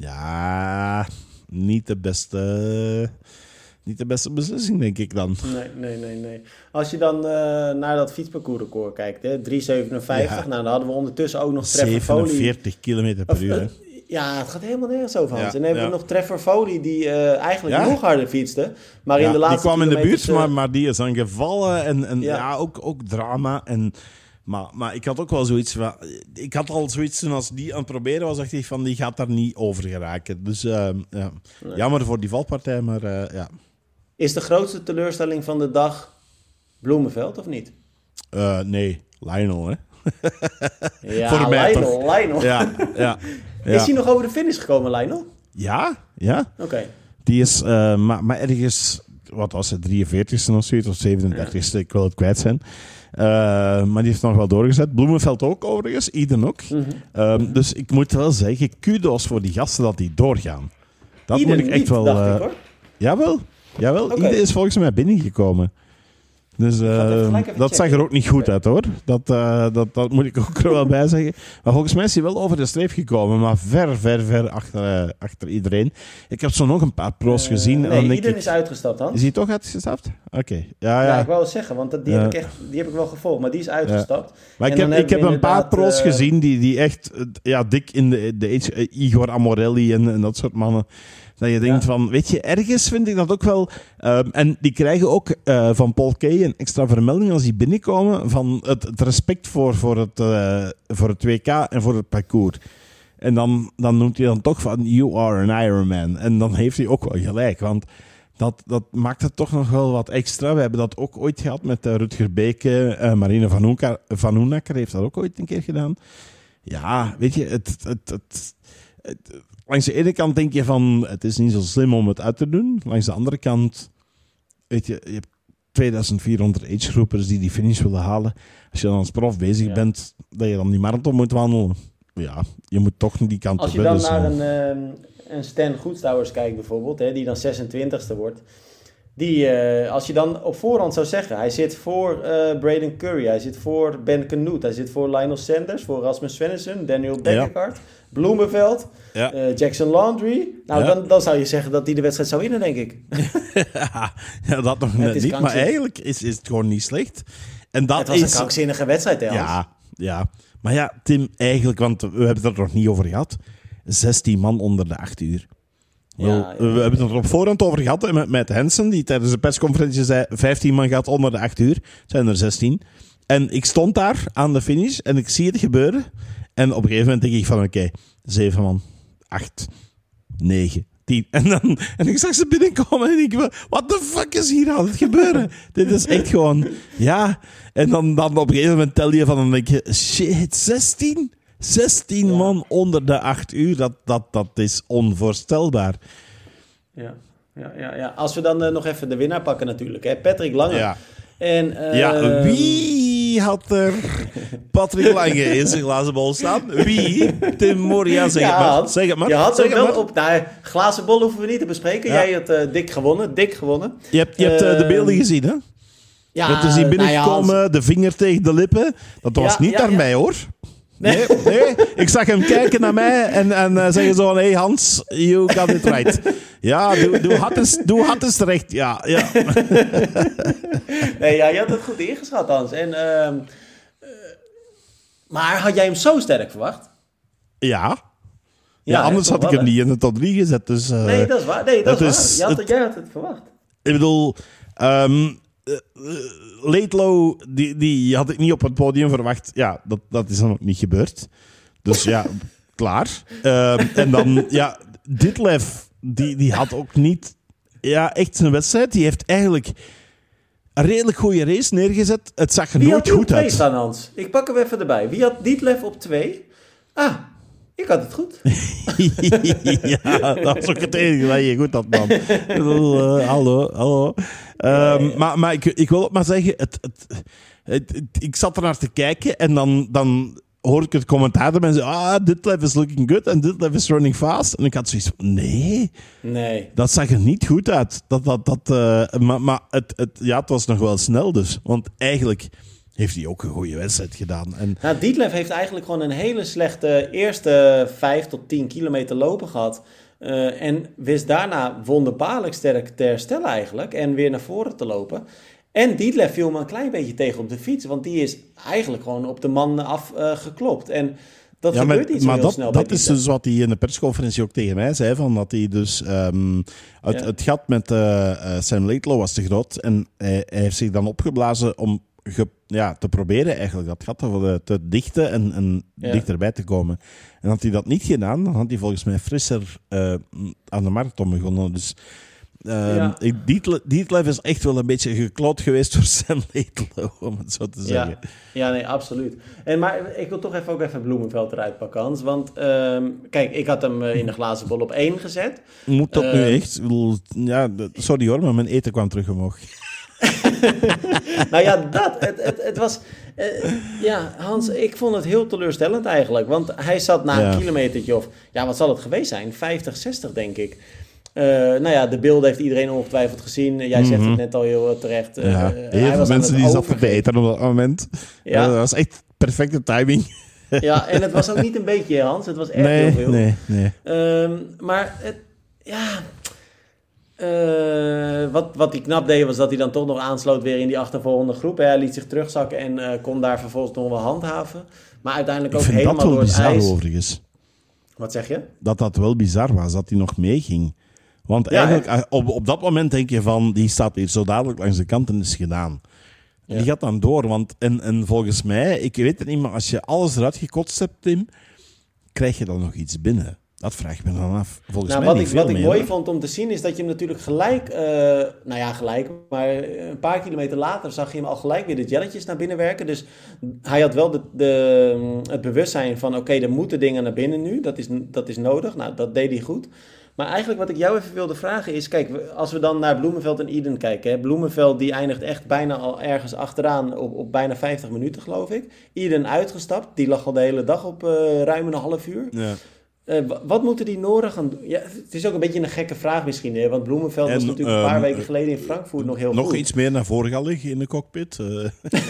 Ja, niet de beste... Niet de beste beslissing, denk ik dan. Nee, nee, nee. nee. Als je dan uh, naar dat fietsparcoursrecord kijkt, hè, drie zevenenvijftig. Ja. Nou, dan hadden we ondertussen ook nog Trevor Foley. zevenenveertig kilometer per uur. Uh, ja, het gaat helemaal nergens over, Hans. Ja, en dan hebben ja. we nog Trevor Foley, die uh, eigenlijk ja? nog harder fietste. Maar ja, in de laatste die kwam in de buurt, uh, maar, maar die is dan gevallen. En, en ja. ja, ook, ook drama. En... Maar, maar ik had ook wel zoiets van... Ik had al zoiets toen als die aan het proberen was, dacht ik van, die gaat daar niet over geraken. Dus uh, ja. nee. Jammer voor die valpartij, maar uh, ja... Is de grootste teleurstelling van de dag Bloemenveld, of niet? Uh, nee, Lionel, hè? Ja, voor mij Lionel, toch. Lionel. Ja, ja, ja. Is hij nog over de finish gekomen, Lionel? Ja, ja. Oké. Okay. Die is, uh, maar, maar ergens, wat was het, drieënveertigste of zoiets, of zevenendertigste, ja. Ik wil het kwijt zijn. Uh, maar die heeft nog wel doorgezet. Bloemenveld ook, overigens. Iden ook. Mm-hmm. Um, dus ik moet wel zeggen, kudos voor die gasten dat die doorgaan. Dat Iden moet ik echt niet, wel... dacht uh, ik, hoor. Jawel. Jawel, okay. Ide is volgens mij binnengekomen. Dus uh, dat zag er ook niet goed okay. uit, hoor. Dat, uh, dat, dat moet ik ook er wel bij zeggen. Maar volgens mij is hij wel over de streep gekomen. Maar ver, ver, ver achter, uh, achter iedereen. Ik heb zo nog een paar pro's uh, gezien. Nee, en Iden ik, is uitgestapt, Hans. Is hij toch uitgestapt? Oké. Okay. Ja, ja. ja, ik wou het zeggen, want dat, die, heb ik echt, die heb ik wel gevolgd. Maar die is uitgestapt. Ja. Maar ik heb, ik heb een paar pro's uh, gezien die, die echt ja, dik in de, de age, uh, Igor Amorelli en, en dat soort mannen... Dat je denkt ja. van, weet je, ergens vind ik dat ook wel... Um, en die krijgen ook uh, van Paul Kay een extra vermelding als die binnenkomen van het, het respect voor, voor, het, uh, voor het W K en voor het parcours. En dan, dan noemt hij dan toch van, you are an Ironman. En dan heeft hij ook wel gelijk, want dat, dat maakt het toch nog wel wat extra. We hebben dat ook ooit gehad met uh, Rutger Beke. Uh, Marine van, Hoenka, van Hoenakker heeft dat ook ooit een keer gedaan. Ja, weet je, het... het, het, het, het langs de ene kant denk je van, het is niet zo slim om het uit te doen. Langs de andere kant, weet je, je hebt tweeduizend vierhonderd agegroepers die die finish willen halen. Als je dan als prof bezig ja. bent, dat je dan die marathon moet wandelen. Ja, je moet toch die kant op. Als je dan dus, naar een, uh, een Stan Goedstouwers kijkt bijvoorbeeld, hè, die dan zesentwintigste wordt. Die, uh, als je dan op voorhand zou zeggen, hij zit voor uh, Braden Curry, hij zit voor Ben Kanoet, hij zit voor Lionel Sanders, voor Rasmus Svenningsson, Daniel Beckerkaart, ja. Bloemenveld, ja. uh, Jackson Landry. Nou, ja. dan, dan zou je zeggen dat hij de wedstrijd zou winnen, denk ik. ja, dat nog net niet, maar eigenlijk is, is het gewoon niet slecht. En dat het was is een krankzinnige wedstrijd, hè, ja, ja, maar ja, Tim, eigenlijk, want we hebben het er nog niet over gehad, zestien man onder de acht uur. Ja, well, ja, ja. We hebben het er op voorhand over gehad met, met Hansen, die tijdens de persconferentie zei vijftien man gaat onder de acht uur. Het zijn er zestien. En ik stond daar aan de finish en ik zie het gebeuren. En op een gegeven moment denk ik van, oké, okay, zeven man, acht, negen, tien. En, dan, en ik zag ze binnenkomen en ik dacht, what the fuck is hier aan het gebeuren? Dit is echt gewoon, ja. En dan, dan op een gegeven moment tel je van, dan denk je, shit, zestien? zestien ja. man onder de acht uur, dat, dat, dat is onvoorstelbaar. Ja, ja, ja, ja. Als we dan uh, nog even de winnaar pakken natuurlijk. Hè? Patrick Lange. Ja. En, uh, ja, wie wie had er Patrick Lange in zijn glazen bol staan? Wie? Tim Moria, zeg, ja, het maar. Hans, zeg het maar. Je had zeg hem het wel maar. op... Nou, glazen bol hoeven we niet te bespreken. Ja. Jij had uh, dik gewonnen. Dik gewonnen. Je hebt, je hebt uh, de Uh, beelden gezien, hè? Ja, Dat is hier binnengekomen, nou ja, Hans, de vinger tegen de lippen. Dat was Ja, niet ja, naar ja. mij, hoor. Nee, nee, ik zag hem kijken naar mij en, en uh, zeggen zo: hey Hans, you got it right. Ja, doe, doe, had eens, doe had eens terecht. Ja, ja. nee, ja, je had het goed ingeschat, Hans. En, uh, uh, maar had jij hem zo sterk verwacht? Ja. Ja, Ja, anders toch had ik wel, hem hè? niet in de top drie gezet. Dus, uh, Nee, dat is waar. Nee, dat, dat is is waar. Je had, het- jij had het verwacht. ik bedoel, um, uh, uh, Laidlaw, die, die had ik niet op het podium verwacht. Ja, dat, dat is dan ook niet gebeurd. Dus ja, klaar. Um, en dan, ja, Ditlev, die, die had ook niet ja, echt zijn wedstrijd. Die heeft eigenlijk een redelijk goede race neergezet. Het zag er Wie had nooit die op goed twee uit. staan, Hans? Ik pak hem even erbij. Wie had Ditlev op twee? Ah, ik had het goed. Ja, dat was ook het enige dat je goed had, man. Ik bedoel, uh, hallo, hallo. Um, Ja, ja. Maar, maar ik, ik wil ook maar zeggen, het, het, het, het- ik zat er naar te kijken en dan, dan hoor ik het commentaar de mensen, ah, Ditlev is looking good en Ditlev is running fast. En ik had zoiets van, nee, Nee. dat zag er niet goed uit. Dat, dat, dat, uh, maar maar het, het, ja, het was nog wel snel dus. Want eigenlijk heeft hij ook een goede wedstrijd gedaan. En Nou, Ditlev heeft eigenlijk gewoon een hele slechte eerste vijf tot tien kilometer lopen gehad. Uh, en wist daarna wonderbaarlijk sterk te herstellen eigenlijk. En weer naar voren te lopen. En Ditlev viel me een klein beetje tegen op de fiets. Want die is eigenlijk gewoon op de man af uh, geklopt. En dat ja, gebeurt maar, niet zo maar heel dat, snel bij dat is Ditlev. dus wat hij in de persconferentie ook tegen mij zei. Van dat hij dus, um, het, Ja. het gat met uh, uh, Sam Laidlaw was te groot. En hij, hij heeft zich dan opgeblazen om ge, ja, te proberen eigenlijk dat gat te, te dichten en, en Ja. dichterbij te komen. En had hij dat niet gedaan, dan had hij volgens mij frisser uh, aan de marathon begonnen. Dus uh, Ja. ik- Dietl- Ditlev is echt wel een beetje gekloot geweest door Sam Laidlaw, om het zo te zeggen. Ja, ja, nee, absoluut. En, maar ik wil toch even, ook even Bloemenveld eruit pakken, Hans. Want um, kijk, ik had hem uh, in de glazen bol op één gezet. Moet dat nu Ehm. echt? Ik bedoel, ja, d- sorry hoor, maar mijn eten kwam terug omhoog. Nou ja, dat. Het, het, het was... Uh, ja, Hans, ik vond het heel teleurstellend eigenlijk. Want hij zat na Ja. een kilometertje of... Ja, wat zal het geweest zijn? vijftig, zestig denk ik. Uh, nou ja, de beelden heeft iedereen ongetwijfeld gezien. Jij zegt Mhm. het net al heel terecht. Uh, Ja, hij heel veel was aan mensen het die zaten te overgeven. eten op dat moment. Ja. Ja. Dat was echt perfecte timing. Ja, en het was ook niet een beetje, Hans. Het was echt heel Nee, veel. nee, nee. Um, maar het, ja, uh, wat, wat hij knap deed was dat hij dan toch nog aansloot weer in die achtervolgende groep. Hij liet zich terugzakken en uh, kon daar vervolgens nog wel handhaven. Maar uiteindelijk Ik ook vind helemaal dat wel door het bizar ijs. overigens. Wat zeg je? Dat dat wel bizar was, dat hij nog meeging. Want Ja, eigenlijk, uh, op, op dat moment denk je van, die staat hier zo dadelijk langs de kant en is gedaan. Ja. Die gaat dan door, want en, en volgens mij, ik weet het niet, maar als je alles eruit gekotst hebt, Tim, krijg je dan nog iets binnen? Dat vraag ik me dan af. Volgens Nou, mij wat niet ik, veel wat ik meer, mooi hè? vond om te zien is dat je hem natuurlijk gelijk, uh, nou ja gelijk, maar een paar kilometer later zag je hem al gelijk weer de jelletjes naar binnen werken. Dus hij had wel de, de, het bewustzijn van oké, okay, er moeten dingen naar binnen nu, dat is, dat is nodig. Nou, dat deed hij goed. Maar eigenlijk wat ik jou even wilde vragen is, kijk, als we dan naar Bloemenveld en Eden kijken. Hè, Bloemenveld die eindigt echt bijna al ergens achteraan op, op bijna vijftig minuten geloof ik. Eden uitgestapt, die lag al de hele dag op uh, ruim een half uur. Ja. Uh, wat moeten die Noren gaan doen? Ja, het is ook een beetje een gekke vraag misschien, hè? Want Bloemenveld En, was natuurlijk een paar um, weken geleden in Frankfurt nog heel Nog goed. iets meer naar voren gaan liggen in de cockpit. Uh.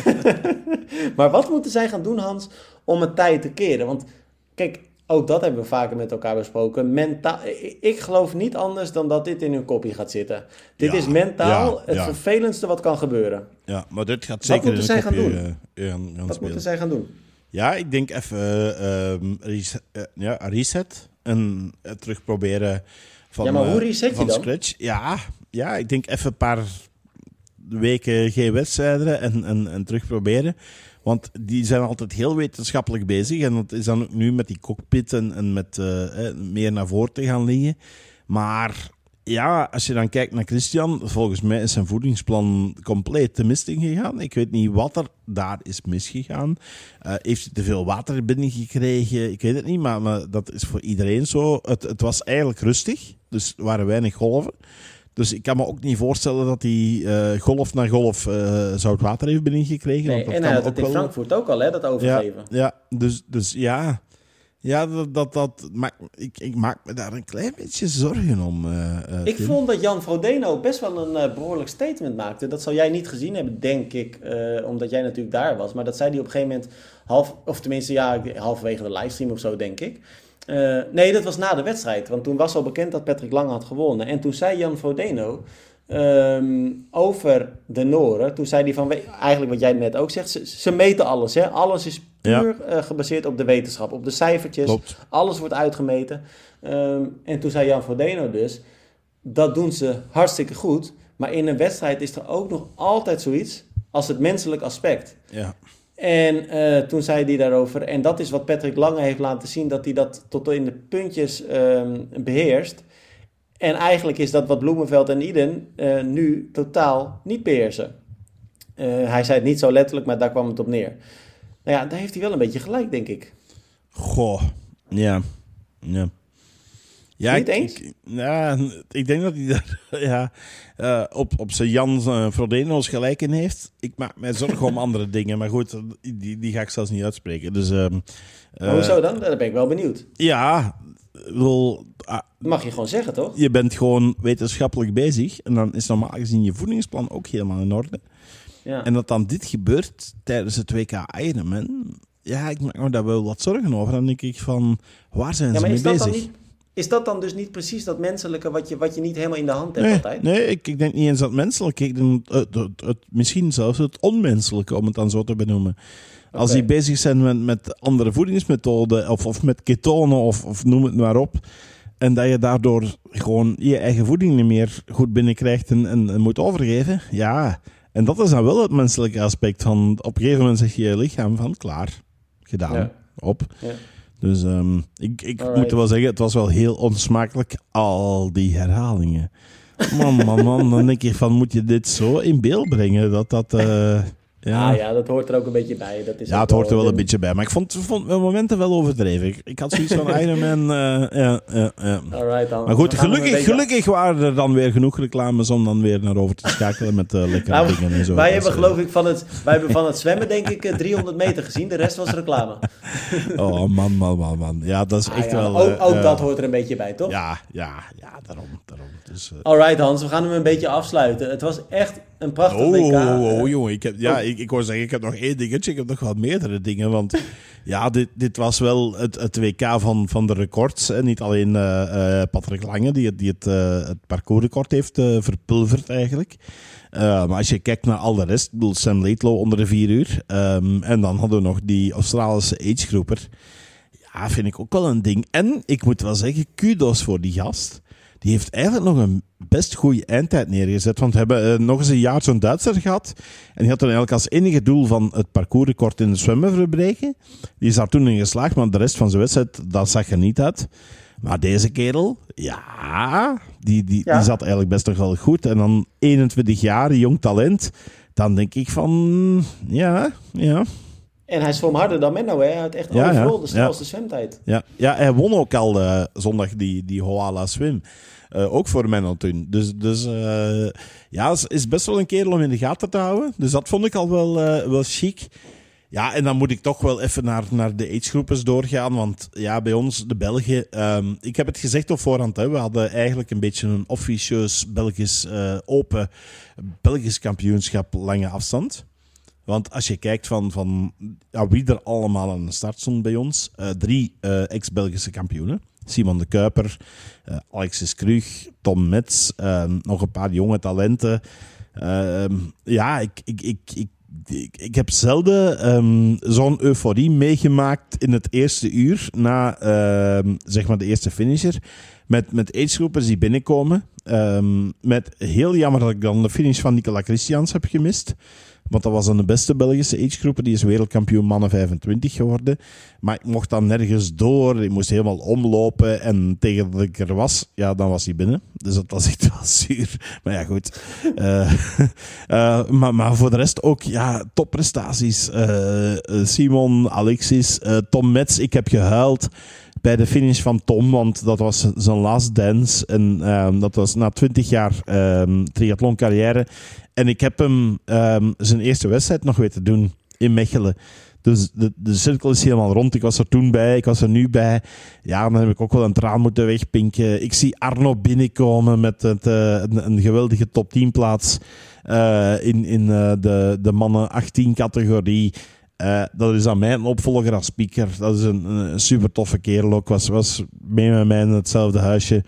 Maar wat moeten zij gaan doen, Hans, om het tijd te keren? Want kijk, ook dat hebben we vaker met elkaar besproken. Menta- ik geloof niet anders dan dat dit in hun kopje gaat zitten. Dit Ja, is mentaal ja, het ja. vervelendste wat kan gebeuren. Ja, maar dit gaat Wat zeker in moeten een zij gaan kopje doen? uh, gaan, gaan Wat spelen. moeten zij gaan doen? Ja, ik denk even uh, um, reset, uh, ja, reset en uh, terug proberen van, Ja, maar hoe uh, reset je van dan? scratch. Ja, ja, ik denk even een paar weken geen wedstrijden en, en, en terug proberen. Want die zijn altijd heel wetenschappelijk bezig. En dat is dan ook nu met die cockpit en, en met uh, eh, meer naar voren te gaan liggen. Maar ja, als je dan kijkt naar Christian, volgens mij is zijn voedingsplan compleet te mist ingegaan. Ik weet niet wat er daar is misgegaan. Uh, heeft hij te veel water binnengekregen? Ik weet het niet, maar, maar dat is voor iedereen zo. Het, het was eigenlijk rustig, dus er waren weinig golven. Dus ik kan me ook niet voorstellen dat hij uh, golf na golf uh, zout water heeft binnengekregen. Nee, en hij had het in wel... Frankfurt ook al, hè, dat overgeven. Ja, ja dus, dus ja... Ja, dat, dat, dat maakt, ik, ik maak me daar een klein beetje zorgen om. Uh, uh, ik Tim. vond dat Jan Frodeno best wel een uh, behoorlijk statement maakte. Dat zou jij niet gezien hebben, denk ik, uh, omdat jij natuurlijk daar was. Maar dat zei hij op een gegeven moment, half, of tenminste ja, halverwege de livestream of zo, denk ik. Uh, nee, dat was na de wedstrijd, want toen was al bekend dat Patrick Lange had gewonnen. En toen zei Jan Frodeno um, over de Noren, toen zei hij van, eigenlijk wat jij net ook zegt, ze, ze meten alles, hè? Alles is puur ja. uh, gebaseerd op de wetenschap, op de cijfertjes. Klopt. Alles wordt uitgemeten. Um, en toen zei Jan Frodeno dus, dat doen ze hartstikke goed. Maar in een wedstrijd is er ook nog altijd zoiets als het menselijk aspect. Ja. En uh, toen zei hij daarover, en dat is wat Patrick Lange heeft laten zien, dat hij dat tot in de puntjes um, beheerst. En eigenlijk is dat wat Bloemenveld en Iden uh, nu totaal niet beheersen. Uh, hij zei het niet zo letterlijk, maar daar kwam het op neer. Nou ja, daar heeft hij wel een beetje gelijk, denk ik. Goh, ja. Ja. Ja, niet eens? Ik, ja, ik denk dat hij daar ja, uh, op, op zijn Jan uh, Frodeno's gelijk in heeft. Ik maak mij zorgen om andere dingen, maar goed, die, die ga ik zelfs niet uitspreken. Dus, uh, maar hoezo dan? Daar ben ik wel benieuwd. Ja, wel... Uh, mag je gewoon zeggen, toch? Je bent gewoon wetenschappelijk bezig en dan is normaal gezien je voedingsplan ook helemaal in orde. Ja. En dat dan dit gebeurt tijdens het W K Ironman, ja, ik maak me daar wel wat zorgen over. Dan denk ik van, waar zijn ja, ze mee bezig? Niet, is dat dan dus niet precies dat menselijke wat je, wat je niet helemaal in de hand hebt nee, altijd? Nee, ik, ik denk niet eens dat menselijke. Ik denk het, het, het, misschien zelfs het onmenselijke, om het dan zo te benoemen. Okay. Als die bezig zijn met, met andere voedingsmethoden of, of met ketonen of, of noem het maar op. En dat je daardoor gewoon je eigen voeding niet meer goed binnenkrijgt en, en, en moet overgeven. Ja, en dat is dan wel het menselijke aspect van op een gegeven moment zeg je je lichaam van klaar, gedaan, ja. op. Ja. Dus um, ik, ik moet wel zeggen, het was wel heel onsmakelijk, al die herhalingen. Man, man, man, dan denk je van, moet je dit zo in beeld brengen? Dat dat... Uh, Ja. Ah, ja, dat hoort er ook een beetje bij. Dat is ja, het hoort er wel een beetje bij. Maar ik vond, vond mijn momenten wel overdreven. Ik, ik had zoiets van Ironman. Uh, ja, ja, ja. Alright, dan. Maar goed, gelukkig, beetje... gelukkig waren er dan weer genoeg reclames om dan weer naar over te schakelen met uh, lekkere nou, dingen en zo. Wij hebben geloof ik van het, wij hebben van het zwemmen denk ik driehonderd meter gezien. De rest was reclame. Oh man, man, man, man. Ja, dat is ah, echt ja, wel... Ook, ook uh, dat hoort er een beetje bij, toch? Ja, ja, ja, daarom. daarom. Dus, uh... Alright Hans, we gaan hem een beetje afsluiten. Het was echt een prachtig oh, W K. Oh, oh, jongen. Ik heb, ja, oh. ik, ik wou zeggen, ik heb nog één dingetje. Ik heb nog wel meerdere dingen. Want ja, dit, dit was wel het, het W K van, van de records. En niet alleen uh, uh, Patrick Lange, die, die het, uh, het parcoursrecord heeft uh, verpulverd eigenlijk. Uh, maar als je kijkt naar al de rest, bedoel Sam Laidlow onder de vier uur. Um, en dan hadden we nog die Australische agegroeper. Ja, vind ik ook wel een ding. En ik moet wel zeggen, kudos voor die gast. Die heeft eigenlijk nog een best goede eindtijd neergezet. Want we hebben uh, nog eens een jaar zo'n Duitser gehad. En die had dan eigenlijk als enige doel van het parcoursrecord in de zwemmen verbreken. Die is daar toen in geslaagd, maar de rest van zijn wedstrijd, dat zag er niet uit. Maar deze kerel, ja, die, die, ja. die zat eigenlijk best nog wel goed. En dan eenentwintig jaar, jong talent. Dan denk ik van, ja, ja... En hij zwom harder dan Menno, hè? Hij had echt ja, overal ja, de snelste ja. zwemtijd. Ja. ja, hij won ook al uh, zondag die, die Hoala Swim. Uh, ook voor Menno toen. Dus, dus uh, ja, is, is best wel een kerel om in de gaten te houden. Dus dat vond ik al wel, uh, wel chic. Ja, en dan moet ik toch wel even naar, naar de agegroepers doorgaan. Want ja, bij ons, de Belgen... Um, ik heb het gezegd op voorhand, hè, we hadden eigenlijk een beetje een officieus Belgisch uh, open Belgisch kampioenschap lange afstand. Want als je kijkt van, van ja, wie er allemaal aan de start stond bij ons. Uh, drie uh, ex-Belgische kampioenen. Simon de Kuiper, uh, Alexis Krug, Tom Metz. Uh, nog een paar jonge talenten. Uh, ja, ik, ik, ik, ik, ik, ik heb zelden um, zo'n euforie meegemaakt in het eerste uur. Na uh, zeg maar de eerste finisher. Met, met agegroepers die binnenkomen. Um, met heel jammer dat ik dan de finish van Nicola Christians heb gemist. Want dat was dan de beste Belgische agegroeper. Die is wereldkampioen mannen vijfentwintig geworden. Maar ik mocht dan nergens door. Ik moest helemaal omlopen. En tegen dat ik er was, ja, dan was hij binnen. Dus dat was echt wel zuur. Maar ja, goed. Uh, uh, maar, maar voor de rest ook, ja, topprestaties. Uh, Simon, Alexis, uh, Tom Metz, ik heb gehuild. bij de finish van Tom, want dat was zijn last dance. En um, dat was na twintig jaar um, triathloncarrière. En ik heb hem um, zijn eerste wedstrijd nog weten doen in Mechelen. Dus de, de cirkel is helemaal rond. Ik was er toen bij, ik was er nu bij. Ja, dan heb ik ook wel een traan moeten wegpinken. Ik zie Arno binnenkomen met het, uh, een, een geweldige top tien plaats uh, in, in uh, de, de mannen achttien categorie. Uh, dat is aan mij een opvolger als speaker. Dat is een, een super toffe kerel ook. Was, was mee met mij in hetzelfde huisje.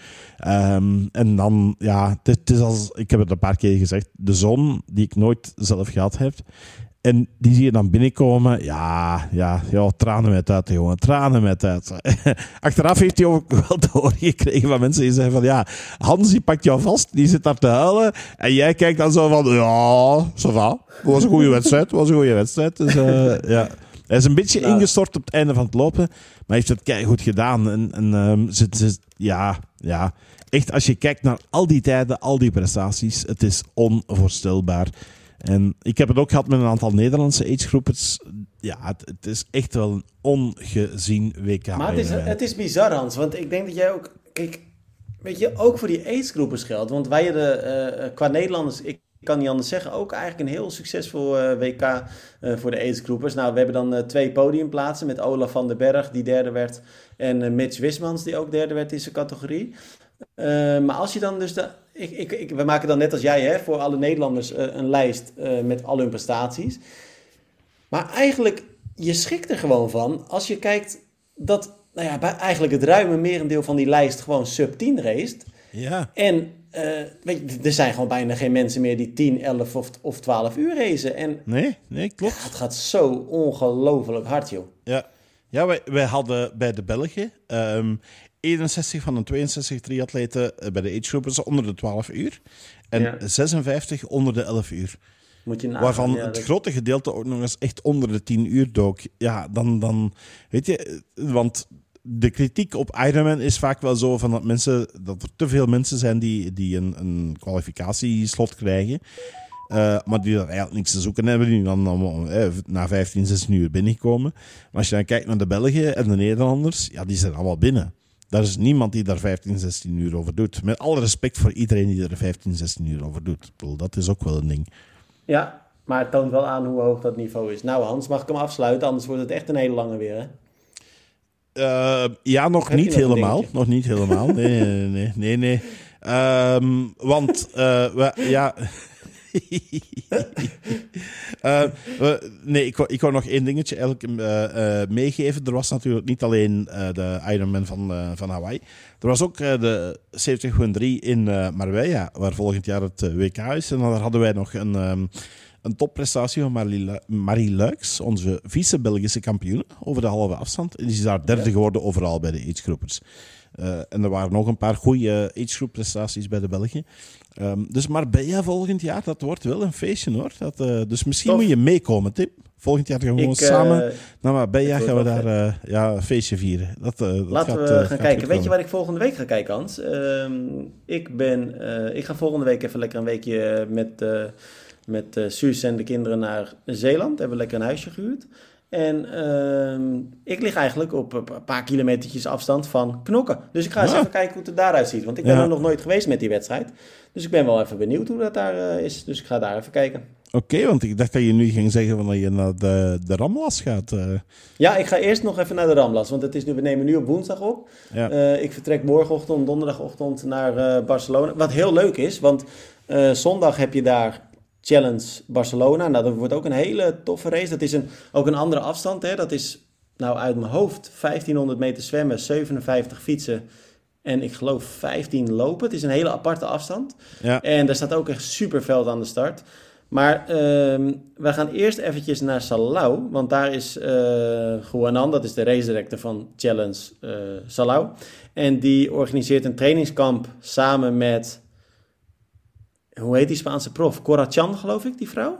Um, en dan, ja, het is als, ik heb het een paar keer gezegd, de zoon die ik nooit zelf gehad heb. En die zie je dan binnenkomen. Ja, ja, ja, tranen met uit, jongen. Tranen met uit. Achteraf heeft hij ook wel doorgekregen van mensen die zeggen van, ja, Hans die pakt jou vast, die zit daar te huilen. En jij kijkt dan zo van, ja, ça va. Het was een goede wedstrijd, het was een goede wedstrijd. Dus, uh, ja. Hij is een beetje ja. ingestort op het einde van het lopen, maar hij heeft het keigoed gedaan. En, en um, zit, zit, ja, ja, echt, als je kijkt naar al die tijden, al die prestaties, het is onvoorstelbaar. En ik heb het ook gehad met een aantal Nederlandse agegroepers. Ja, het, het is echt wel een ongezien W K. Maar het is, het is bizar, Hans. Want ik denk dat jij ook... Kijk, weet je, ook voor die agegroepers geldt. Want wij hadden uh, qua Nederlanders... Ik kan niet anders zeggen, ook eigenlijk een heel succesvol uh, W K uh, voor de agegroepers. Nou, we hebben dan uh, twee podiumplaatsen met Olaf van den Berg, die derde werd. En uh, Mitch Wismans, die ook derde werd in zijn categorie. Uh, maar als je dan dus... de Ik, ik, ik, we maken dan net als jij, hè, voor alle Nederlanders uh, een lijst uh, met al hun prestaties. Maar eigenlijk, je schrikt er gewoon van als je kijkt dat nou ja, bij eigenlijk het ruime merendeel van die lijst gewoon sub tien raced. Ja. En uh, weet je, er zijn gewoon bijna geen mensen meer die tien, elf of, of twaalf uur racen. En nee, nee, klopt. Ja, het gaat zo ongelooflijk hard, joh. Ja, ja wij, wij hadden bij de Belgen... Um, eenenzestig van de tweeënzestig triatleten bij de agegroepers onder de twaalf uur. En ja. zesenvijftig onder de elf uur. Moet je nagaan, waarvan ja, het dat... grote gedeelte ook nog eens echt onder de tien uur dook. Ja, dan, dan... Weet je, want de kritiek op Ironman is vaak wel zo van dat mensen... Dat er te veel mensen zijn die, die een, een kwalificatieslot krijgen. Uh, maar die daar eigenlijk niks te zoeken hebben, die dan, dan eh, na vijftien, zestien uur binnenkomen. Maar als je dan kijkt naar de Belgen en de Nederlanders, ja, die zijn allemaal binnen. Er is niemand die daar vijftien, zestien uur over doet. Met alle respect voor iedereen die er vijftien, zestien uur over doet. Ik bedoel, dat is ook wel een ding. Ja, maar het toont wel aan hoe hoog dat niveau is. Nou Hans, mag ik hem afsluiten? Anders wordt het echt een hele lange weer, hè? Uh, ja, nog Heb niet nog helemaal. Nog niet helemaal. Nee, nee, nee. nee. Um, want, uh, we, ja... uh, uh, nee, ik wou, ik wou nog één dingetje eigenlijk uh, uh, meegeven. Er was natuurlijk niet alleen uh, de Ironman van, uh, van Hawaii. Er was ook uh, de zeventig drie in uh, Marbella, waar volgend jaar het uh, W K is. En daar hadden wij nog een, um, een topprestatie van Marie, Marie Luijks, onze vice-Belgische kampioen over de halve afstand. En die is daar derde geworden overal bij de agegroepers. Uh, en er waren nog een paar goede agegroep prestaties bij de Belgen. Um, dus Marbella volgend jaar, dat wordt wel een feestje hoor. Dat, uh, dus misschien Tof. moet je meekomen, Tim. Volgend jaar gaan we gewoon ik, uh, samen naar Marbella, gaan we wel daar uh, ja, een feestje vieren. Dat, uh, dat Laten gaat, we uh, gaan gaat kijken. Weet je komen. waar ik volgende week ga kijken, Hans? Uh, ik, ben, uh, ik ga volgende week even lekker een weekje met, uh, met uh, Suus en de kinderen naar Zeeland. We hebben lekker een huisje gehuurd. En uh, ik lig eigenlijk op een paar kilometertjes afstand van Knokken. Dus ik ga eens Ja. even kijken hoe het eruit ziet. Want ik ben Ja. er nog nooit geweest met die wedstrijd. Dus ik ben wel even benieuwd hoe dat daar uh, is. Dus ik ga daar even kijken. Oké, okay, want ik dacht dat je nu ging zeggen van dat je naar de, de Ramlas gaat. Uh. Ja, ik ga eerst nog even naar de Ramblas. Want het is nu, we nemen nu op woensdag op. Ja. Uh, ik vertrek morgenochtend, donderdagochtend naar uh, Barcelona. Wat heel leuk is, want uh, zondag heb je daar Challenge Barcelona. Nou, dat wordt ook een hele toffe race. Dat is een, ook een andere afstand. Hè. Dat is nou uit mijn hoofd vijftienhonderd meter zwemmen, zevenenvijftig fietsen en ik geloof vijftien lopen. Het is een hele aparte afstand. Ja. En daar staat ook echt superveld aan de start. Maar uh, we gaan eerst eventjes naar Salau, want daar is uh, Juanan, dat is de race director van Challenge uh, Salau. En die organiseert een trainingskamp samen met, hoe heet die Spaanse prof? Cora Chan, geloof ik, die vrouw.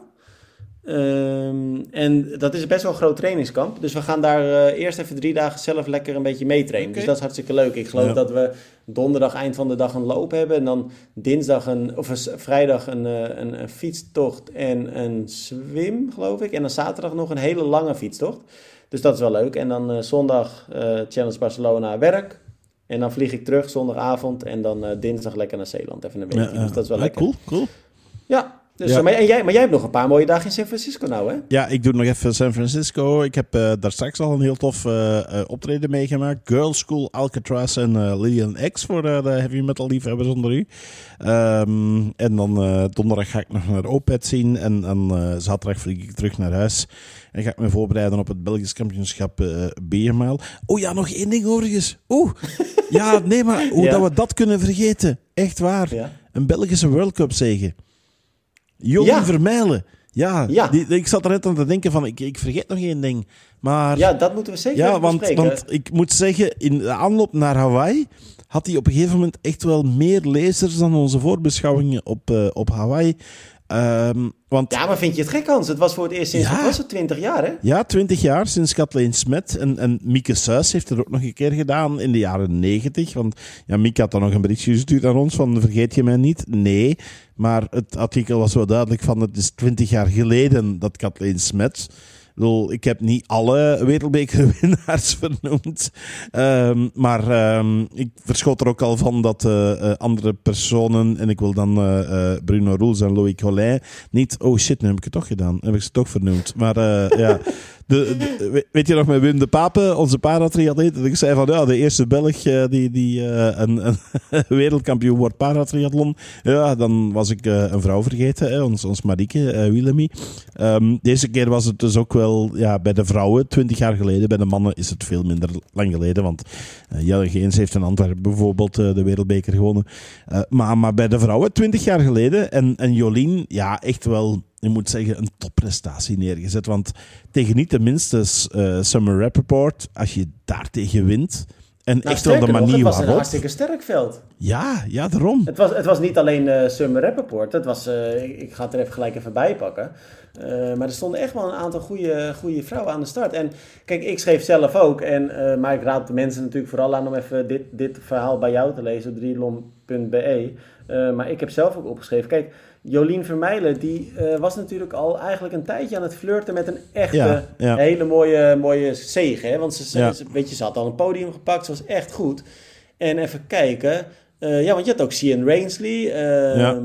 Um, en dat is best wel een groot trainingskamp. Dus we gaan daar uh, eerst even drie dagen zelf lekker een beetje meetrainen. Okay. Dus dat is hartstikke leuk. Ik geloof ja. dat we donderdag eind van de dag een loop hebben. En dan dinsdag een, of een, vrijdag een, een, een fietstocht en een zwem, geloof ik. En dan zaterdag nog een hele lange fietstocht. Dus dat is wel leuk. En dan uh, zondag uh, Challenge Barcelona werk. En dan vlieg ik terug zondagavond. En dan uh, dinsdag lekker naar Zeeland. Even een weekje. Ja, dus dat is wel ja, lekker. Cool, cool. Ja. Dus, ja. Maar, en jij, maar jij hebt nog een paar mooie dagen in San Francisco nou, hè? Ja, ik doe nog even San Francisco. Ik heb uh, daar straks al een heel tof uh, uh, optreden meegemaakt. Girls School Alcatraz en uh, Lillian X voor uh, de heavy metal liefhebbers onder u. Um, en dan uh, donderdag ga ik nog naar Opeth zien. En, en uh, zaterdag vlieg ik terug naar huis. En ga ik me voorbereiden op het Belgisch kampioenschap uh, Beermaal. Oh ja, nog één ding overigens. Oeh, ja, nee, maar hoe ja. dat we dat kunnen vergeten. Echt waar. Ja. Een Belgische World Cup zege. Jolien ja. Vermeilen. Ja, ja. Die, die, ik zat er net aan te denken van, ik, ik vergeet nog één ding. Maar, ja, dat moeten we zeker ja, want, bespreken. Want ik moet zeggen, in de aanloop naar Hawaii had hij op een gegeven moment echt wel meer lezers dan onze voorbeschouwingen op, uh, op Hawaii. Um, want, ja, maar vind je het gek, Hans? Het was voor het eerst sinds, ja, was het twintig jaar, hè? Ja, twintig jaar, sinds Kathleen Smet. En, en Mieke Suys heeft het ook nog een keer gedaan in de jaren negentig. Want ja, Mieke had dan nog een berichtje gestuurd aan ons van, vergeet je mij niet? Nee, maar het artikel was wel duidelijk van, het is twintig jaar geleden dat Kathleen Smet... Ik heb niet alle wereldbekerwinnaars vernoemd. Um, maar um, ik verschot er ook al van dat uh, uh, andere personen, en ik wil dan uh, uh, Bruno Roels en Loïc Collin, niet, oh shit, nu heb ik het toch gedaan. Heb ik ze toch vernoemd. Maar uh, ja, de, de, weet je nog met Wim de Pape, onze paratriatleet, dat ik zei van, ja, de eerste Belg uh, die, die uh, een, een wereldkampioen wordt paratriathlon. Ja, dan was ik uh, een vrouw vergeten, hè, ons, ons Marieke, uh, Willemie. Um, deze keer was het dus ook wel ja, bij de vrouwen, twintig jaar geleden. Bij de mannen is het veel minder lang geleden. Want uh, Jelle Geens heeft in Antwerpen bijvoorbeeld uh, de wereldbeker gewonnen. Uh, maar, maar bij de vrouwen, twintig jaar geleden. En, en Jolien, ja, echt wel, je moet zeggen, een topprestatie neergezet. Want tegen niet de minste uh, Summer Rappaport, als je daartegen wint... En nou, echt wel de manier nog, het was waarop... een hartstikke sterk veld. Ja, ja, daarom. Het was, het was niet alleen uh, Summer Rappaport. Het was, uh, ik, ik ga het er even gelijk even bij pakken. Uh, maar er stonden echt wel een aantal goede, goede vrouwen aan de start. En kijk, ik schreef zelf ook. En, uh, maar ik raad de mensen natuurlijk vooral aan om even dit, dit verhaal bij jou te lezen op drielom punt b e. Uh, maar ik heb zelf ook opgeschreven. Kijk, Jolien Vermeilen, die uh, was natuurlijk al eigenlijk een tijdje aan het flirten met een echte, ja, ja. hele mooie, mooie zege. Hè? Want ze, ja. ze, weet je, ze had al een podium gepakt, ze was echt goed. En even kijken. Uh, ja, want je had ook Cian Rainsley. Uh, ja.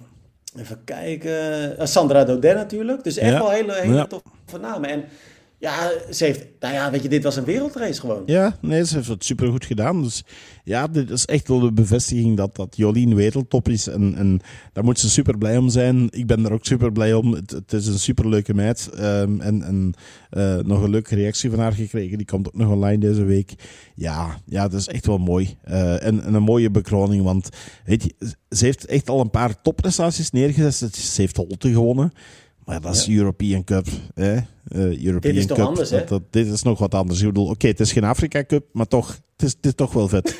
Even kijken. Uh, Sandra Daudet natuurlijk. Dus echt ja. wel hele, hele ja. toffe namen. En ja, ze heeft, nou ja, weet je, dit was een wereldrace gewoon. Ja, nee, ze heeft het supergoed gedaan. Dus ja, dit is echt wel de bevestiging dat, dat Jolien wereldtop is. En, en daar moet ze super blij om zijn. Ik ben er ook super blij om. Het, het is een superleuke meid. Um, en en uh, nog een leuke reactie van haar gekregen. Die komt ook nog online deze week. Ja, ja, dat is echt wel mooi. Uh, en, en een mooie bekroning. Want weet je, ze heeft echt al een paar topprestaties neergezet. Ze heeft Holte gewonnen. Maar dat is ja. European Cup. Hè? Uh, European dit is toch Cup, anders, hè? Dat, dat, dit is nog wat anders. Ik bedoel, oké, okay, het is geen Afrika Cup, maar toch, het is, het is toch wel vet.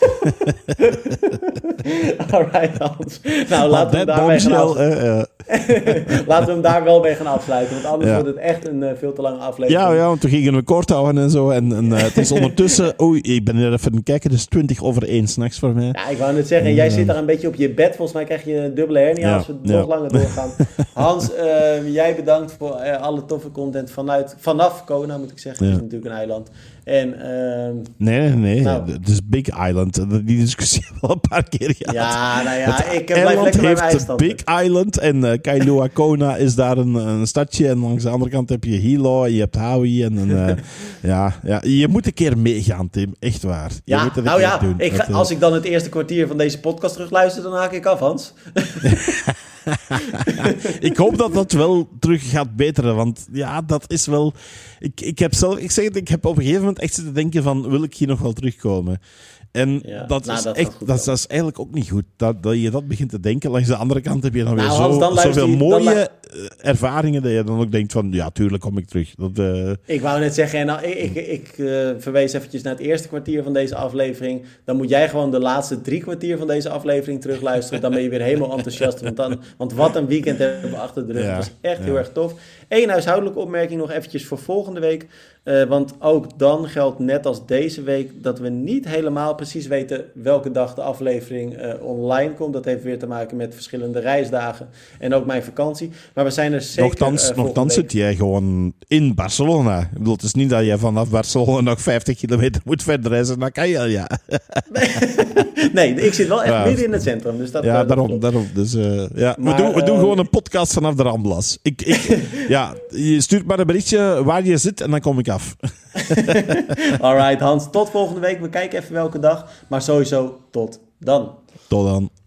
Alright, Hans. Nou, laten we, hem daarmee gaan af... uh, uh. laten we hem daar wel mee gaan afsluiten. Want anders ja. wordt het echt een uh, veel te lange aflevering. Ja, ja, want toen gingen we kort houden en zo. En, en uh, het is ondertussen... Oei, ik ben er even aan het kijken. Het is twintig over één s'nachts voor mij. Ja, ik wou net zeggen. En jij uh, zit daar een beetje op je bed. Volgens mij krijg je een dubbele hernia ja, als we ja. nog langer doorgaan. Hans, uh, jij bedankt voor uh, alle toffe content vanuit, vanaf Kona, moet ik zeggen. Ja. Het is natuurlijk een eiland. En, uh, nee, nee, nee. Nou, het is Big Island. Die discussie hebben we al een paar keer gehad. Ja, nou ja, het ik blijf lekker bij mijn eiland. Big Island en uh, Kailua Kona is daar een, een stadje. En langs de andere kant heb je Hilo en je hebt Hawaii. En, en, uh, ja, ja, je moet een keer meegaan, Tim. Echt waar. Je ja, moet het nou ja, doen. Ik ga, als ik dan het eerste kwartier van deze podcast terugluister, dan haak ik af, Hans. Ik hoop dat dat wel terug gaat beteren, want ja, dat is wel... Ik, ik heb zelf, ik zeg het, ik heb op een gegeven moment echt zitten denken van, wil ik hier nog wel terugkomen? En ja, dat, nou, is dat, echt, dat, dat is eigenlijk ook niet goed. Dat, dat je dat begint te denken. Langs de andere kant heb je dan nou, weer Hans, zo, dan zoveel je, mooie dan ervaringen dat je dan ook denkt van, ja, tuurlijk kom ik terug. Dat, uh... Ik wou net zeggen, en nou, ik, ik, ik uh, verwees eventjes naar het eerste kwartier van deze aflevering. Dan moet jij gewoon de laatste drie kwartier van deze aflevering terugluisteren. Dan ben je weer helemaal enthousiast. Want, dan, want wat een weekend hebben we achter de rug. Ja, dat is echt ja. heel erg tof. Eén huishoudelijke opmerking nog eventjes voor volgende week. Uh, want ook dan geldt net als deze week dat we niet helemaal precies weten welke dag de aflevering uh, online komt. Dat heeft weer te maken met verschillende reisdagen en ook mijn vakantie. Maar we zijn er zeker... Nochtans, uh, nochtans zit jij gewoon in Barcelona. Ik bedoel, het is niet dat je vanaf Barcelona nog vijftig kilometer moet verder reizen naar Cayenne. Ja. Nee. nee, ik zit wel echt ja. midden in het centrum. Dus dat, ja, uh, daarom. dat daarom. Dus, uh, ja. maar, we doen, we uh, doen gewoon een podcast vanaf de Ramblas. Ik, ik, ja, je stuurt maar een berichtje waar je zit en dan kom ik af. Alright, Hans. Tot volgende week. We kijken even welke dag. Maar sowieso tot dan. Tot dan.